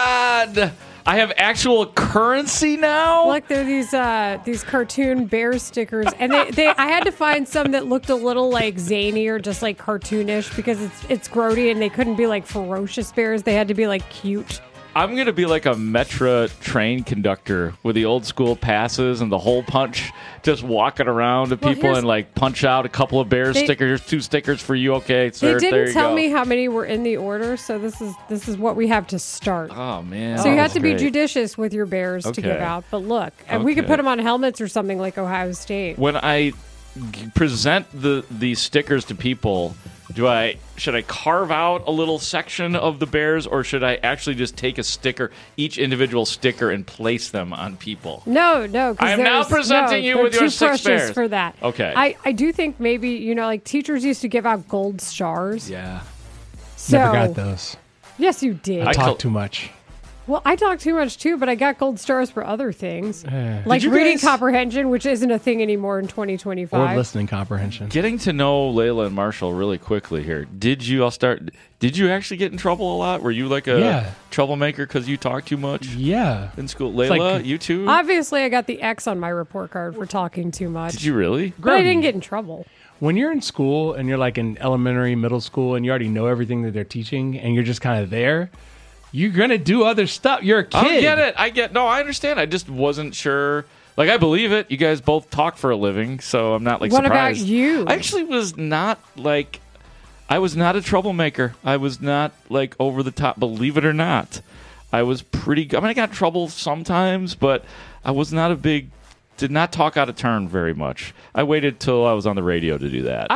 Speaker 13: God. I have actual currency now?
Speaker 5: Look, they're these cartoon bear stickers. And I had to find some that looked a little like zany or just like cartoonish because it's grody and they couldn't be like ferocious bears. They had to be like cute.
Speaker 13: I'm going to be like a Metra train conductor with the old school passes and the hole punch, just walking around to people and like punch out a couple of bear stickers, 2 stickers for you. Okay, sir,
Speaker 5: they didn't tell
Speaker 13: go.
Speaker 5: me how many were in the order, so this is what we have to start.
Speaker 13: Oh, man.
Speaker 5: So you have to be judicious with your bears to give out. But look, and we could put them on helmets or something like Ohio State.
Speaker 13: When I present these stickers to people, should I carve out a little section of the Bears, or should I actually just take a sticker, each individual sticker, and place them on people?
Speaker 5: No.
Speaker 13: I am now presenting you with your 6 Bears
Speaker 5: for that.
Speaker 13: Okay.
Speaker 5: I do think maybe like teachers used to give out gold stars.
Speaker 12: Yeah.
Speaker 5: So,
Speaker 12: never got those.
Speaker 5: Yes, you did.
Speaker 12: I talk too much.
Speaker 5: Well, I talk too much too, but I got gold stars for other things. Like
Speaker 12: Did you
Speaker 5: reading
Speaker 12: guys-
Speaker 5: comprehension, which isn't a thing anymore in 2025.
Speaker 12: Or listening comprehension.
Speaker 13: Getting to know Layla and Marshall really quickly here. Did you actually get in trouble a lot? Were you like a troublemaker because you talk too much?
Speaker 12: Yeah.
Speaker 13: In school. Layla, you too?
Speaker 5: Obviously, I got the X on my report card for talking too much.
Speaker 13: Did you really?
Speaker 5: But I didn't get in trouble.
Speaker 12: When you're in school and you're like in elementary, middle school, and you already know everything that they're teaching, and you're just kind of there, you're going to do other stuff. You're a kid.
Speaker 13: I get it. No, I understand. I just wasn't sure. Like, I believe it. You guys both talk for a living, so I'm not, like,
Speaker 5: What
Speaker 13: surprised.
Speaker 5: about you?
Speaker 13: I actually was not, like, I was not a troublemaker. I was not, like, over the top, believe it or not. I was pretty good. I mean, I got in trouble sometimes, but I was not did not talk out of turn very much. I waited till I was on the radio to do that.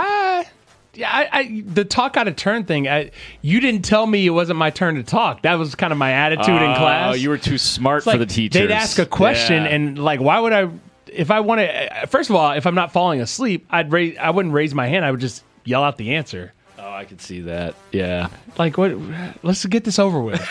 Speaker 12: The talk out of turn thing, you didn't tell me it wasn't my turn to talk. That was kind of my attitude in class.
Speaker 13: Oh, you were too smart
Speaker 12: It's
Speaker 13: for
Speaker 12: like,
Speaker 13: the teachers.
Speaker 12: They'd ask a question, and like, why would I? If I want to, first of all, if I'm not falling asleep, I wouldn't raise my hand. I would just yell out the answer.
Speaker 13: Oh, I could see that. Yeah.
Speaker 12: Like, what? Let's get this over with.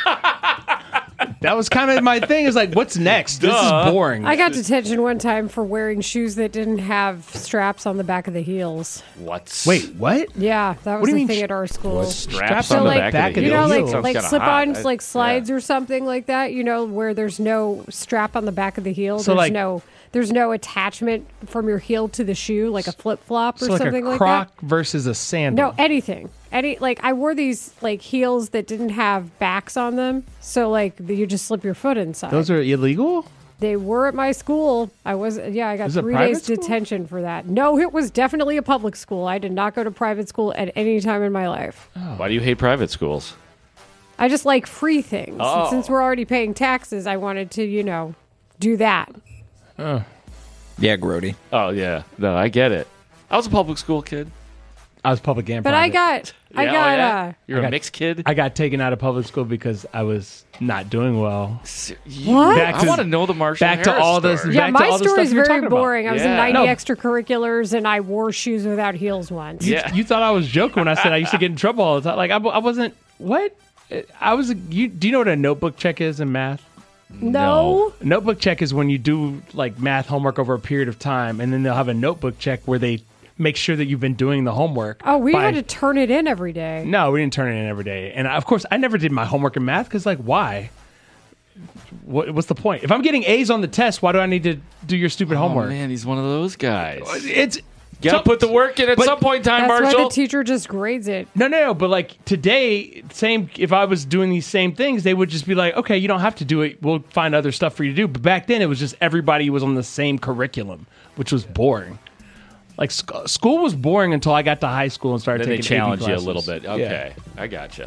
Speaker 12: That was kind of my thing. Is like, what's next? This is boring.
Speaker 5: I got detention one time for wearing shoes that didn't have straps on the back of the heels.
Speaker 13: What?
Speaker 12: Wait, what?
Speaker 5: Yeah, that
Speaker 12: What
Speaker 5: was
Speaker 12: do you
Speaker 5: the
Speaker 12: mean
Speaker 5: thing at our school.
Speaker 13: What, straps on the back of the
Speaker 5: You know,
Speaker 13: heels?
Speaker 5: like
Speaker 13: Sounds
Speaker 5: slip-ons,
Speaker 13: kinda hot.
Speaker 5: like slides or something like that. You know, where there's no strap on the back of the heel.
Speaker 12: So,
Speaker 5: there's
Speaker 12: like-
Speaker 5: there's no attachment from your heel to the shoe, like a flip-flop or
Speaker 12: So like
Speaker 5: something
Speaker 12: a
Speaker 5: like
Speaker 12: croc
Speaker 5: that.
Speaker 12: versus a sandal.
Speaker 5: No, anything. I wore these like heels that didn't have backs on them, so like you just slip your foot inside.
Speaker 12: Those are illegal?
Speaker 5: They were at my school. I got
Speaker 12: Was it
Speaker 5: 3
Speaker 12: private
Speaker 5: days
Speaker 12: school?
Speaker 5: detention for that. No, it was definitely a public school. I did not go to private school at any time in my life.
Speaker 13: Why do you hate private schools?
Speaker 5: I just like free things.
Speaker 13: Oh.
Speaker 5: And since we're already paying taxes, I wanted to, do that.
Speaker 20: Yeah, Grody.
Speaker 13: Oh, yeah. No, I get it. I was a public school kid.
Speaker 12: I was public and
Speaker 5: But
Speaker 12: private.
Speaker 13: You're a mixed kid?
Speaker 12: I got taken out of public school because I was not doing well.
Speaker 5: What?
Speaker 13: I want to know the Marshall
Speaker 12: back to
Speaker 13: Harris
Speaker 12: all this.
Speaker 13: story.
Speaker 5: Yeah,
Speaker 12: back to
Speaker 5: my
Speaker 12: all the
Speaker 5: story
Speaker 12: stuff
Speaker 5: is
Speaker 12: you're
Speaker 5: very
Speaker 12: talking about.
Speaker 5: boring. I was in
Speaker 13: Yeah.
Speaker 5: 90
Speaker 12: No.
Speaker 5: extracurriculars, and I wore shoes without heels once.
Speaker 12: You thought I was joking when I said I used to get in trouble all the time. Like I wasn't. What? I was. Do you know what a notebook check is in math?
Speaker 5: No.
Speaker 12: Notebook check is when you do like math homework over a period of time, and then they'll have a notebook check where they make sure that you've been doing the homework.
Speaker 5: Oh, we
Speaker 12: by-
Speaker 5: had to turn it in every day.
Speaker 12: No, we didn't turn it in every day. And of course, I never did my homework in math because, like, why? What's the point? If I'm getting A's on the test, why do I need to do your stupid homework?
Speaker 13: Man, he's one of those guys.
Speaker 12: It's
Speaker 13: You got to put the work in at some point in time,
Speaker 5: That's
Speaker 13: Marshall.
Speaker 5: why the teacher just grades it.
Speaker 12: No, but like today, same. If I was doing these same things, they would just be like, "Okay, you don't have to do it. We'll find other stuff for you to do." But back then, it was just everybody was on the same curriculum, which was boring. Like school was boring until I got to high school and started
Speaker 13: Then they
Speaker 12: taking AP
Speaker 13: challenge you a
Speaker 12: classes.
Speaker 13: little bit.
Speaker 12: Yeah.
Speaker 13: Okay, I gotcha.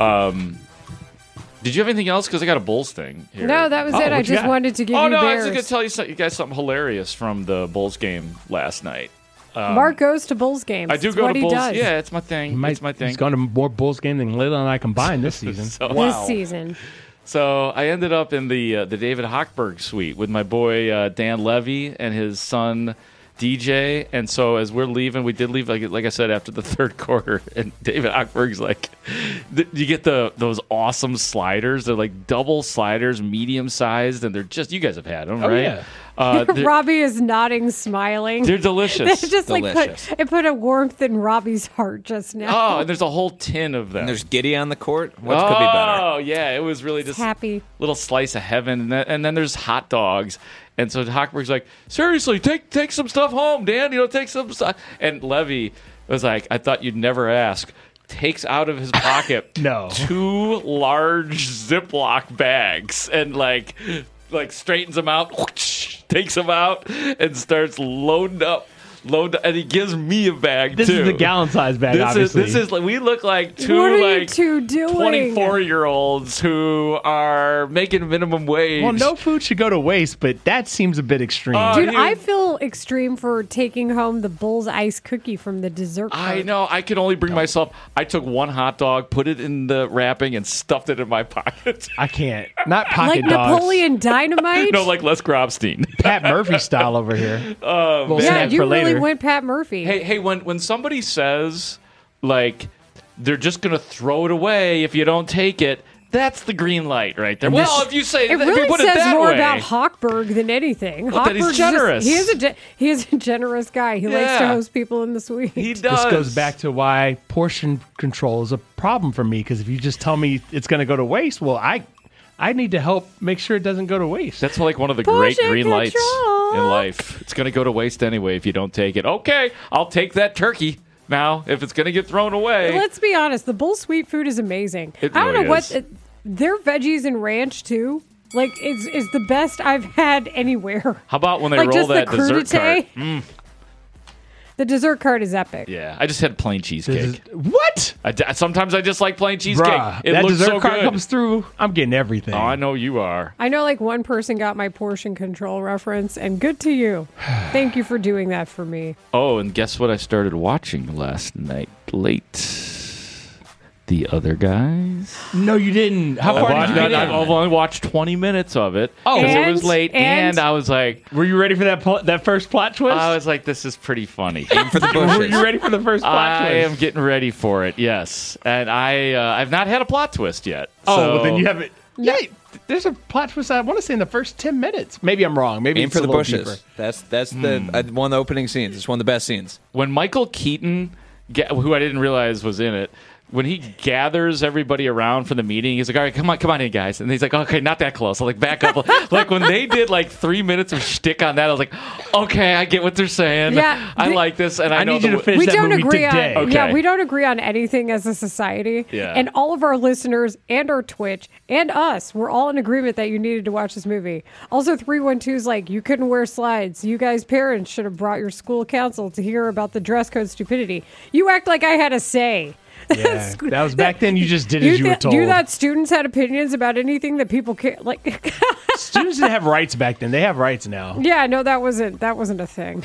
Speaker 13: Did you have anything else? Because I got a Bulls thing here.
Speaker 5: No, that was it. I just wanted to give
Speaker 13: Oh
Speaker 5: you
Speaker 13: no, I
Speaker 5: Bears.
Speaker 13: was going to tell you guys something hilarious from the Bulls game last night.
Speaker 5: Mark goes to Bulls games.
Speaker 13: I do
Speaker 5: It's
Speaker 13: go
Speaker 5: what
Speaker 13: to
Speaker 5: he
Speaker 13: Bulls.
Speaker 5: does.
Speaker 13: Yeah, it's my thing. It's my thing.
Speaker 12: He's gone to more Bulls games than Layla and I combined this season.
Speaker 5: This season.
Speaker 13: So I ended up in the David Hochberg suite with my boy Dan Levy and his son DJ. And so as we're leaving, we did leave, like I said, after the third quarter. And David Hochberg's like, you get those awesome sliders. They're like double sliders, medium sized, and they're just, you guys have had them, right?
Speaker 12: Yeah.
Speaker 5: Robbie is nodding, smiling.
Speaker 13: They're delicious.
Speaker 5: They're just
Speaker 20: Delicious.
Speaker 5: it put a warmth in Robbie's heart just now.
Speaker 13: Oh, and there's a whole tin of them.
Speaker 20: And there's Giddy on the court. What could be better?
Speaker 13: Oh, yeah. It was really just
Speaker 5: happy.
Speaker 13: Little slice of heaven. And then there's hot dogs. And so Hochberg's like, seriously, take some stuff home, Dan. Take some stuff. And Levy was like, I thought you'd never ask. Takes out of his pocket 2 large Ziploc bags and like straightens them out, takes them out, and starts loading up. And he gives me a bag
Speaker 12: This
Speaker 13: too.
Speaker 12: is the gallon size bag. Obviously,
Speaker 13: This is like we look like two
Speaker 5: What are you
Speaker 13: like
Speaker 5: two doing?
Speaker 13: 24-year-olds who are making minimum wage.
Speaker 12: Well, no food should go to waste, but that seems a bit extreme.
Speaker 5: Dude, I feel extreme for taking home the Bulls ice cookie from the dessert cart.
Speaker 13: I know. I could only bring myself. I took one hot dog, put it in the wrapping, and stuffed it in my pocket.
Speaker 12: I can't. Not pocket
Speaker 5: like
Speaker 12: dogs.
Speaker 5: Napoleon Dynamite?
Speaker 13: No, like Les Grobstein.
Speaker 12: Pat Murphy style over here.
Speaker 13: Oh,
Speaker 5: yeah,
Speaker 13: man.
Speaker 5: you really went Pat Murphy.
Speaker 13: Hey, when somebody says like they're just gonna throw it away if you don't take it, that's the green light right there. Well, if you say
Speaker 5: it
Speaker 13: if
Speaker 5: really
Speaker 13: you put
Speaker 5: says
Speaker 13: it that
Speaker 5: more
Speaker 13: way,
Speaker 5: about Hochberg than anything.
Speaker 13: Well, that he's
Speaker 5: Hochberg's
Speaker 13: generous.
Speaker 5: He is a generous guy. He likes to
Speaker 13: Yeah.
Speaker 5: host people in the suite.
Speaker 13: he does.
Speaker 12: This goes back to why portion control is a problem for me, because if you just tell me it's going to go to waste, well, I need to help make sure it doesn't go to waste.
Speaker 13: That's like one of the great
Speaker 5: Portion
Speaker 13: green lights
Speaker 5: control.
Speaker 13: in life. It's going to go to waste anyway if you don't take it. Okay, I'll take that turkey now if it's going to get thrown away.
Speaker 5: Let's be honest. The Bull Sweet food is amazing.
Speaker 13: It
Speaker 5: I don't
Speaker 13: really
Speaker 5: know
Speaker 13: is.
Speaker 5: what their veggies and ranch too. Like is the best I've had anywhere.
Speaker 13: How about when they
Speaker 5: like
Speaker 13: roll
Speaker 5: just
Speaker 13: that
Speaker 5: the
Speaker 13: dessert cart?
Speaker 5: crudité? The dessert cart is epic.
Speaker 13: Yeah, I just had plain cheesecake.
Speaker 12: What?
Speaker 13: Sometimes I just like plain cheesecake.
Speaker 12: Bruh,
Speaker 13: It
Speaker 12: that
Speaker 13: looks
Speaker 12: dessert
Speaker 13: so
Speaker 12: cart
Speaker 13: good.
Speaker 12: comes through. I'm getting everything.
Speaker 13: Oh, I know you are.
Speaker 5: I know like one person got my portion control reference, and good to you. Thank you for doing that for me.
Speaker 13: Oh, and guess what I started watching last night late? The Other Guys.
Speaker 12: No, you didn't. How far did you get in?
Speaker 13: I've only watched 20 minutes of it.
Speaker 12: Oh.
Speaker 13: because it was
Speaker 5: And-
Speaker 13: late,
Speaker 5: and-
Speaker 13: and I was like,
Speaker 12: Were you ready for that first plot twist?
Speaker 13: I was like, this is pretty funny.
Speaker 20: Aim for the
Speaker 12: Were
Speaker 20: bushes.
Speaker 12: you ready for the first plot
Speaker 13: I
Speaker 12: twist?
Speaker 13: am getting ready for it. Yes, and I've not had a plot twist yet.
Speaker 12: Oh,
Speaker 13: so-
Speaker 12: well, then you haven't. Yeah, there's a plot twist. I want to say in the first 10 minutes. Maybe I'm wrong. Maybe
Speaker 20: Aim
Speaker 12: it's
Speaker 20: for
Speaker 12: a
Speaker 20: the
Speaker 12: little
Speaker 20: bushes.
Speaker 12: deeper.
Speaker 20: That's the one of the opening scenes. It's one of the best scenes.
Speaker 13: when Michael Keaton, who I didn't realize was in it, when he gathers everybody around for the meeting, he's like, all right, come on in, guys. And he's like, okay, not that close. I'm like, back up. Like when they did like 3 minutes of shtick on that, I was like, okay, I get what they're saying. Yeah, I like this, and I know
Speaker 12: need you to finish that movie today.
Speaker 5: Okay. Yeah, we don't agree on anything as a society.
Speaker 13: Yeah.
Speaker 5: And all of our listeners and our Twitch and us, we're all in agreement that you needed to watch this movie. Also, 312's like, you couldn't wear slides. You guys' parents should have brought your school council to hear about the dress code stupidity. You act like I had a say.
Speaker 12: Yeah, that was back then. You just did as you were told.
Speaker 5: You thought students had opinions about anything that people can't like.
Speaker 12: Students didn't have rights back then. They have rights now.
Speaker 5: Yeah, no, that wasn't a thing.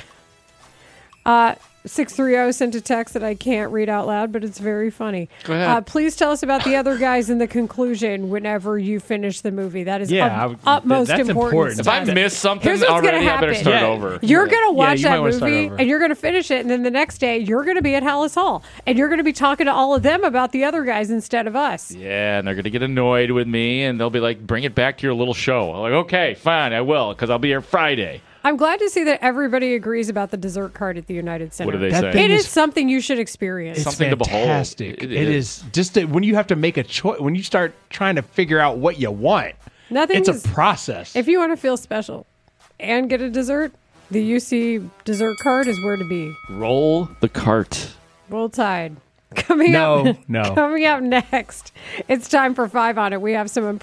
Speaker 5: 630 sent a text that I can't read out loud, but it's very funny.
Speaker 13: Go ahead.
Speaker 5: Please tell us about the other guys in the conclusion whenever you finish the movie. That is utmost
Speaker 12: that's
Speaker 5: important.
Speaker 13: If I missed something
Speaker 5: Here's what's
Speaker 13: already,
Speaker 5: gonna
Speaker 13: I better
Speaker 5: happen.
Speaker 13: start over.
Speaker 5: You're going to watch
Speaker 12: you
Speaker 5: that
Speaker 12: might wanna start
Speaker 5: movie,
Speaker 12: over.
Speaker 5: and you're going to finish it, and then the next day, you're going to be at Hallis Hall, and you're going to be talking to all of them about the other guys instead of us.
Speaker 13: Yeah, and they're going to get annoyed with me, and they'll be like, bring it back to your little show. I'm like, okay, fine, I will, because I'll be here Friday.
Speaker 5: I'm glad to see that everybody agrees about the dessert cart at the United Center.
Speaker 13: What do they say?
Speaker 5: It is something you should experience.
Speaker 12: It's
Speaker 13: something
Speaker 12: fantastic.
Speaker 13: to behold.
Speaker 12: It is just when you have to make a choice, when you start trying to figure out what you want. It's a process.
Speaker 5: If you want to feel special and get a dessert, the UC dessert cart is where to be.
Speaker 13: Roll the cart.
Speaker 5: Roll Tide. Coming up next, it's time for 5 on it. We have an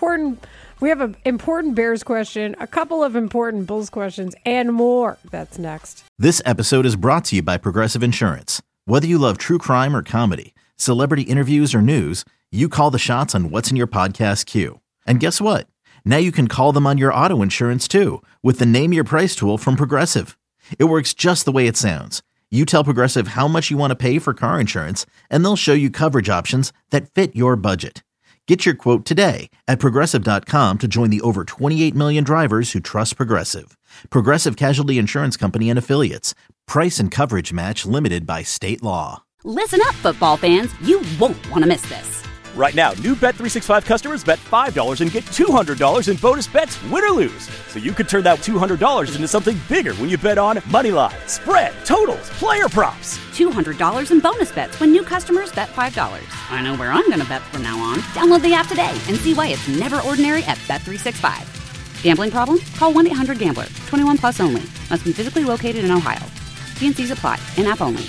Speaker 5: important Bears question, a couple of important Bulls questions, and more. That's next.
Speaker 1: This episode is brought to you by Progressive Insurance. Whether you love true crime or comedy, celebrity interviews or news, you call the shots on what's in your podcast queue. And guess what? Now you can call them on your auto insurance too with the Name Your Price tool from Progressive. It works just the way it sounds. You tell Progressive how much you want to pay for car insurance, and they'll show you coverage options that fit your budget. Get your quote today at Progressive.com to join the over 28 million drivers who trust Progressive. Progressive Casualty Insurance Company and Affiliates. Price and coverage match limited by state law.
Speaker 2: Listen up, football fans. You won't want to miss this.
Speaker 3: Right now, new Bet365 customers bet $5 and get $200 in bonus bets, win or lose. So you could turn that $200 into something bigger when you bet on Moneyline, spread, totals, player props.
Speaker 2: $200 in bonus bets when new customers bet $5. I know where I'm going to bet from now on. Download the app today and see why it's never ordinary at Bet365. Gambling problem? Call 1-800-GAMBLER. 21 plus only. Must be physically located in Ohio. T&Cs apply. In-app only.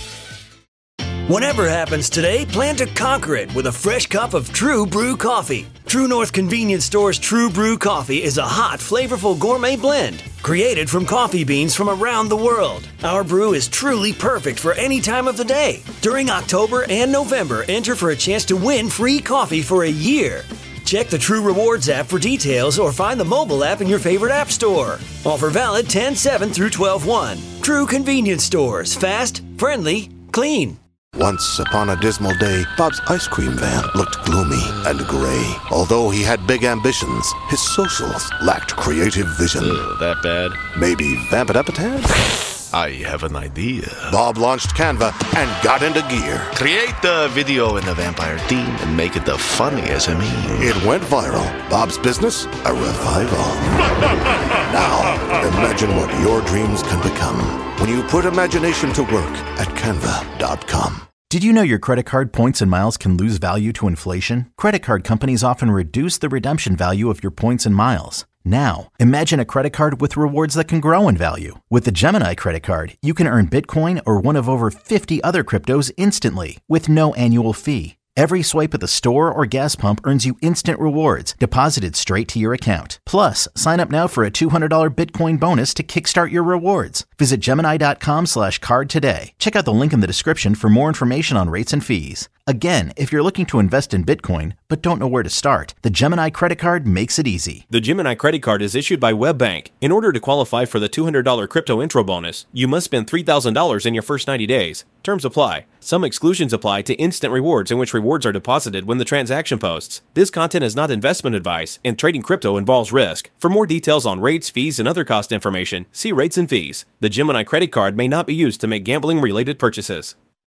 Speaker 4: Whatever happens today, plan to conquer it with a fresh cup of True Brew coffee. True North Convenience Store's True Brew coffee is a hot, flavorful gourmet blend created from coffee beans from around the world. Our brew is truly perfect for any time of the day. During October and November, enter for a chance to win free coffee for a year. Check the True Rewards app for details or find the mobile app in your favorite app store. Offer valid 10/7 through 12/1. True Convenience Stores. Fast, friendly, clean.
Speaker 18: Once upon a dismal day, Bob's ice cream van looked gloomy and gray. Although he had big ambitions, his socials lacked creative vision.
Speaker 20: That bad?
Speaker 18: Maybe vamp it up a tad?
Speaker 21: I have an idea.
Speaker 18: Bob launched Canva and got into gear.
Speaker 21: Create the video in the vampire theme and make it the funniest SME.
Speaker 18: It went viral. Bob's business, a revival. Now, imagine what your dreams can become when you put imagination to work at Canva.com.
Speaker 1: Did you know your credit card points and miles can lose value to inflation? Credit card companies often reduce the redemption value of your points and miles. Now, imagine a credit card with rewards that can grow in value. With the Gemini credit card, you can earn Bitcoin or one of over 50 other cryptos instantly with no annual fee. Every swipe at the store or gas pump earns you instant rewards deposited straight to your account. Plus, sign up now for a $200 Bitcoin bonus to kickstart your rewards. Visit Gemini.com/card today. Check out the link in the description for more information on rates and fees. Again, if you're looking to invest in Bitcoin but don't know where to start, the Gemini credit card makes it easy.
Speaker 22: The Gemini credit card is issued by WebBank. In order to qualify for the $200 crypto intro bonus, you must spend $3,000 in your first 90 days. Terms apply. Some exclusions apply to instant rewards in which rewards are deposited when the transaction posts. This content is not investment advice, and trading crypto involves risk. For more details on rates, fees, and other cost information, see rates and fees. The Gemini credit card may not be used to make gambling-related purchases.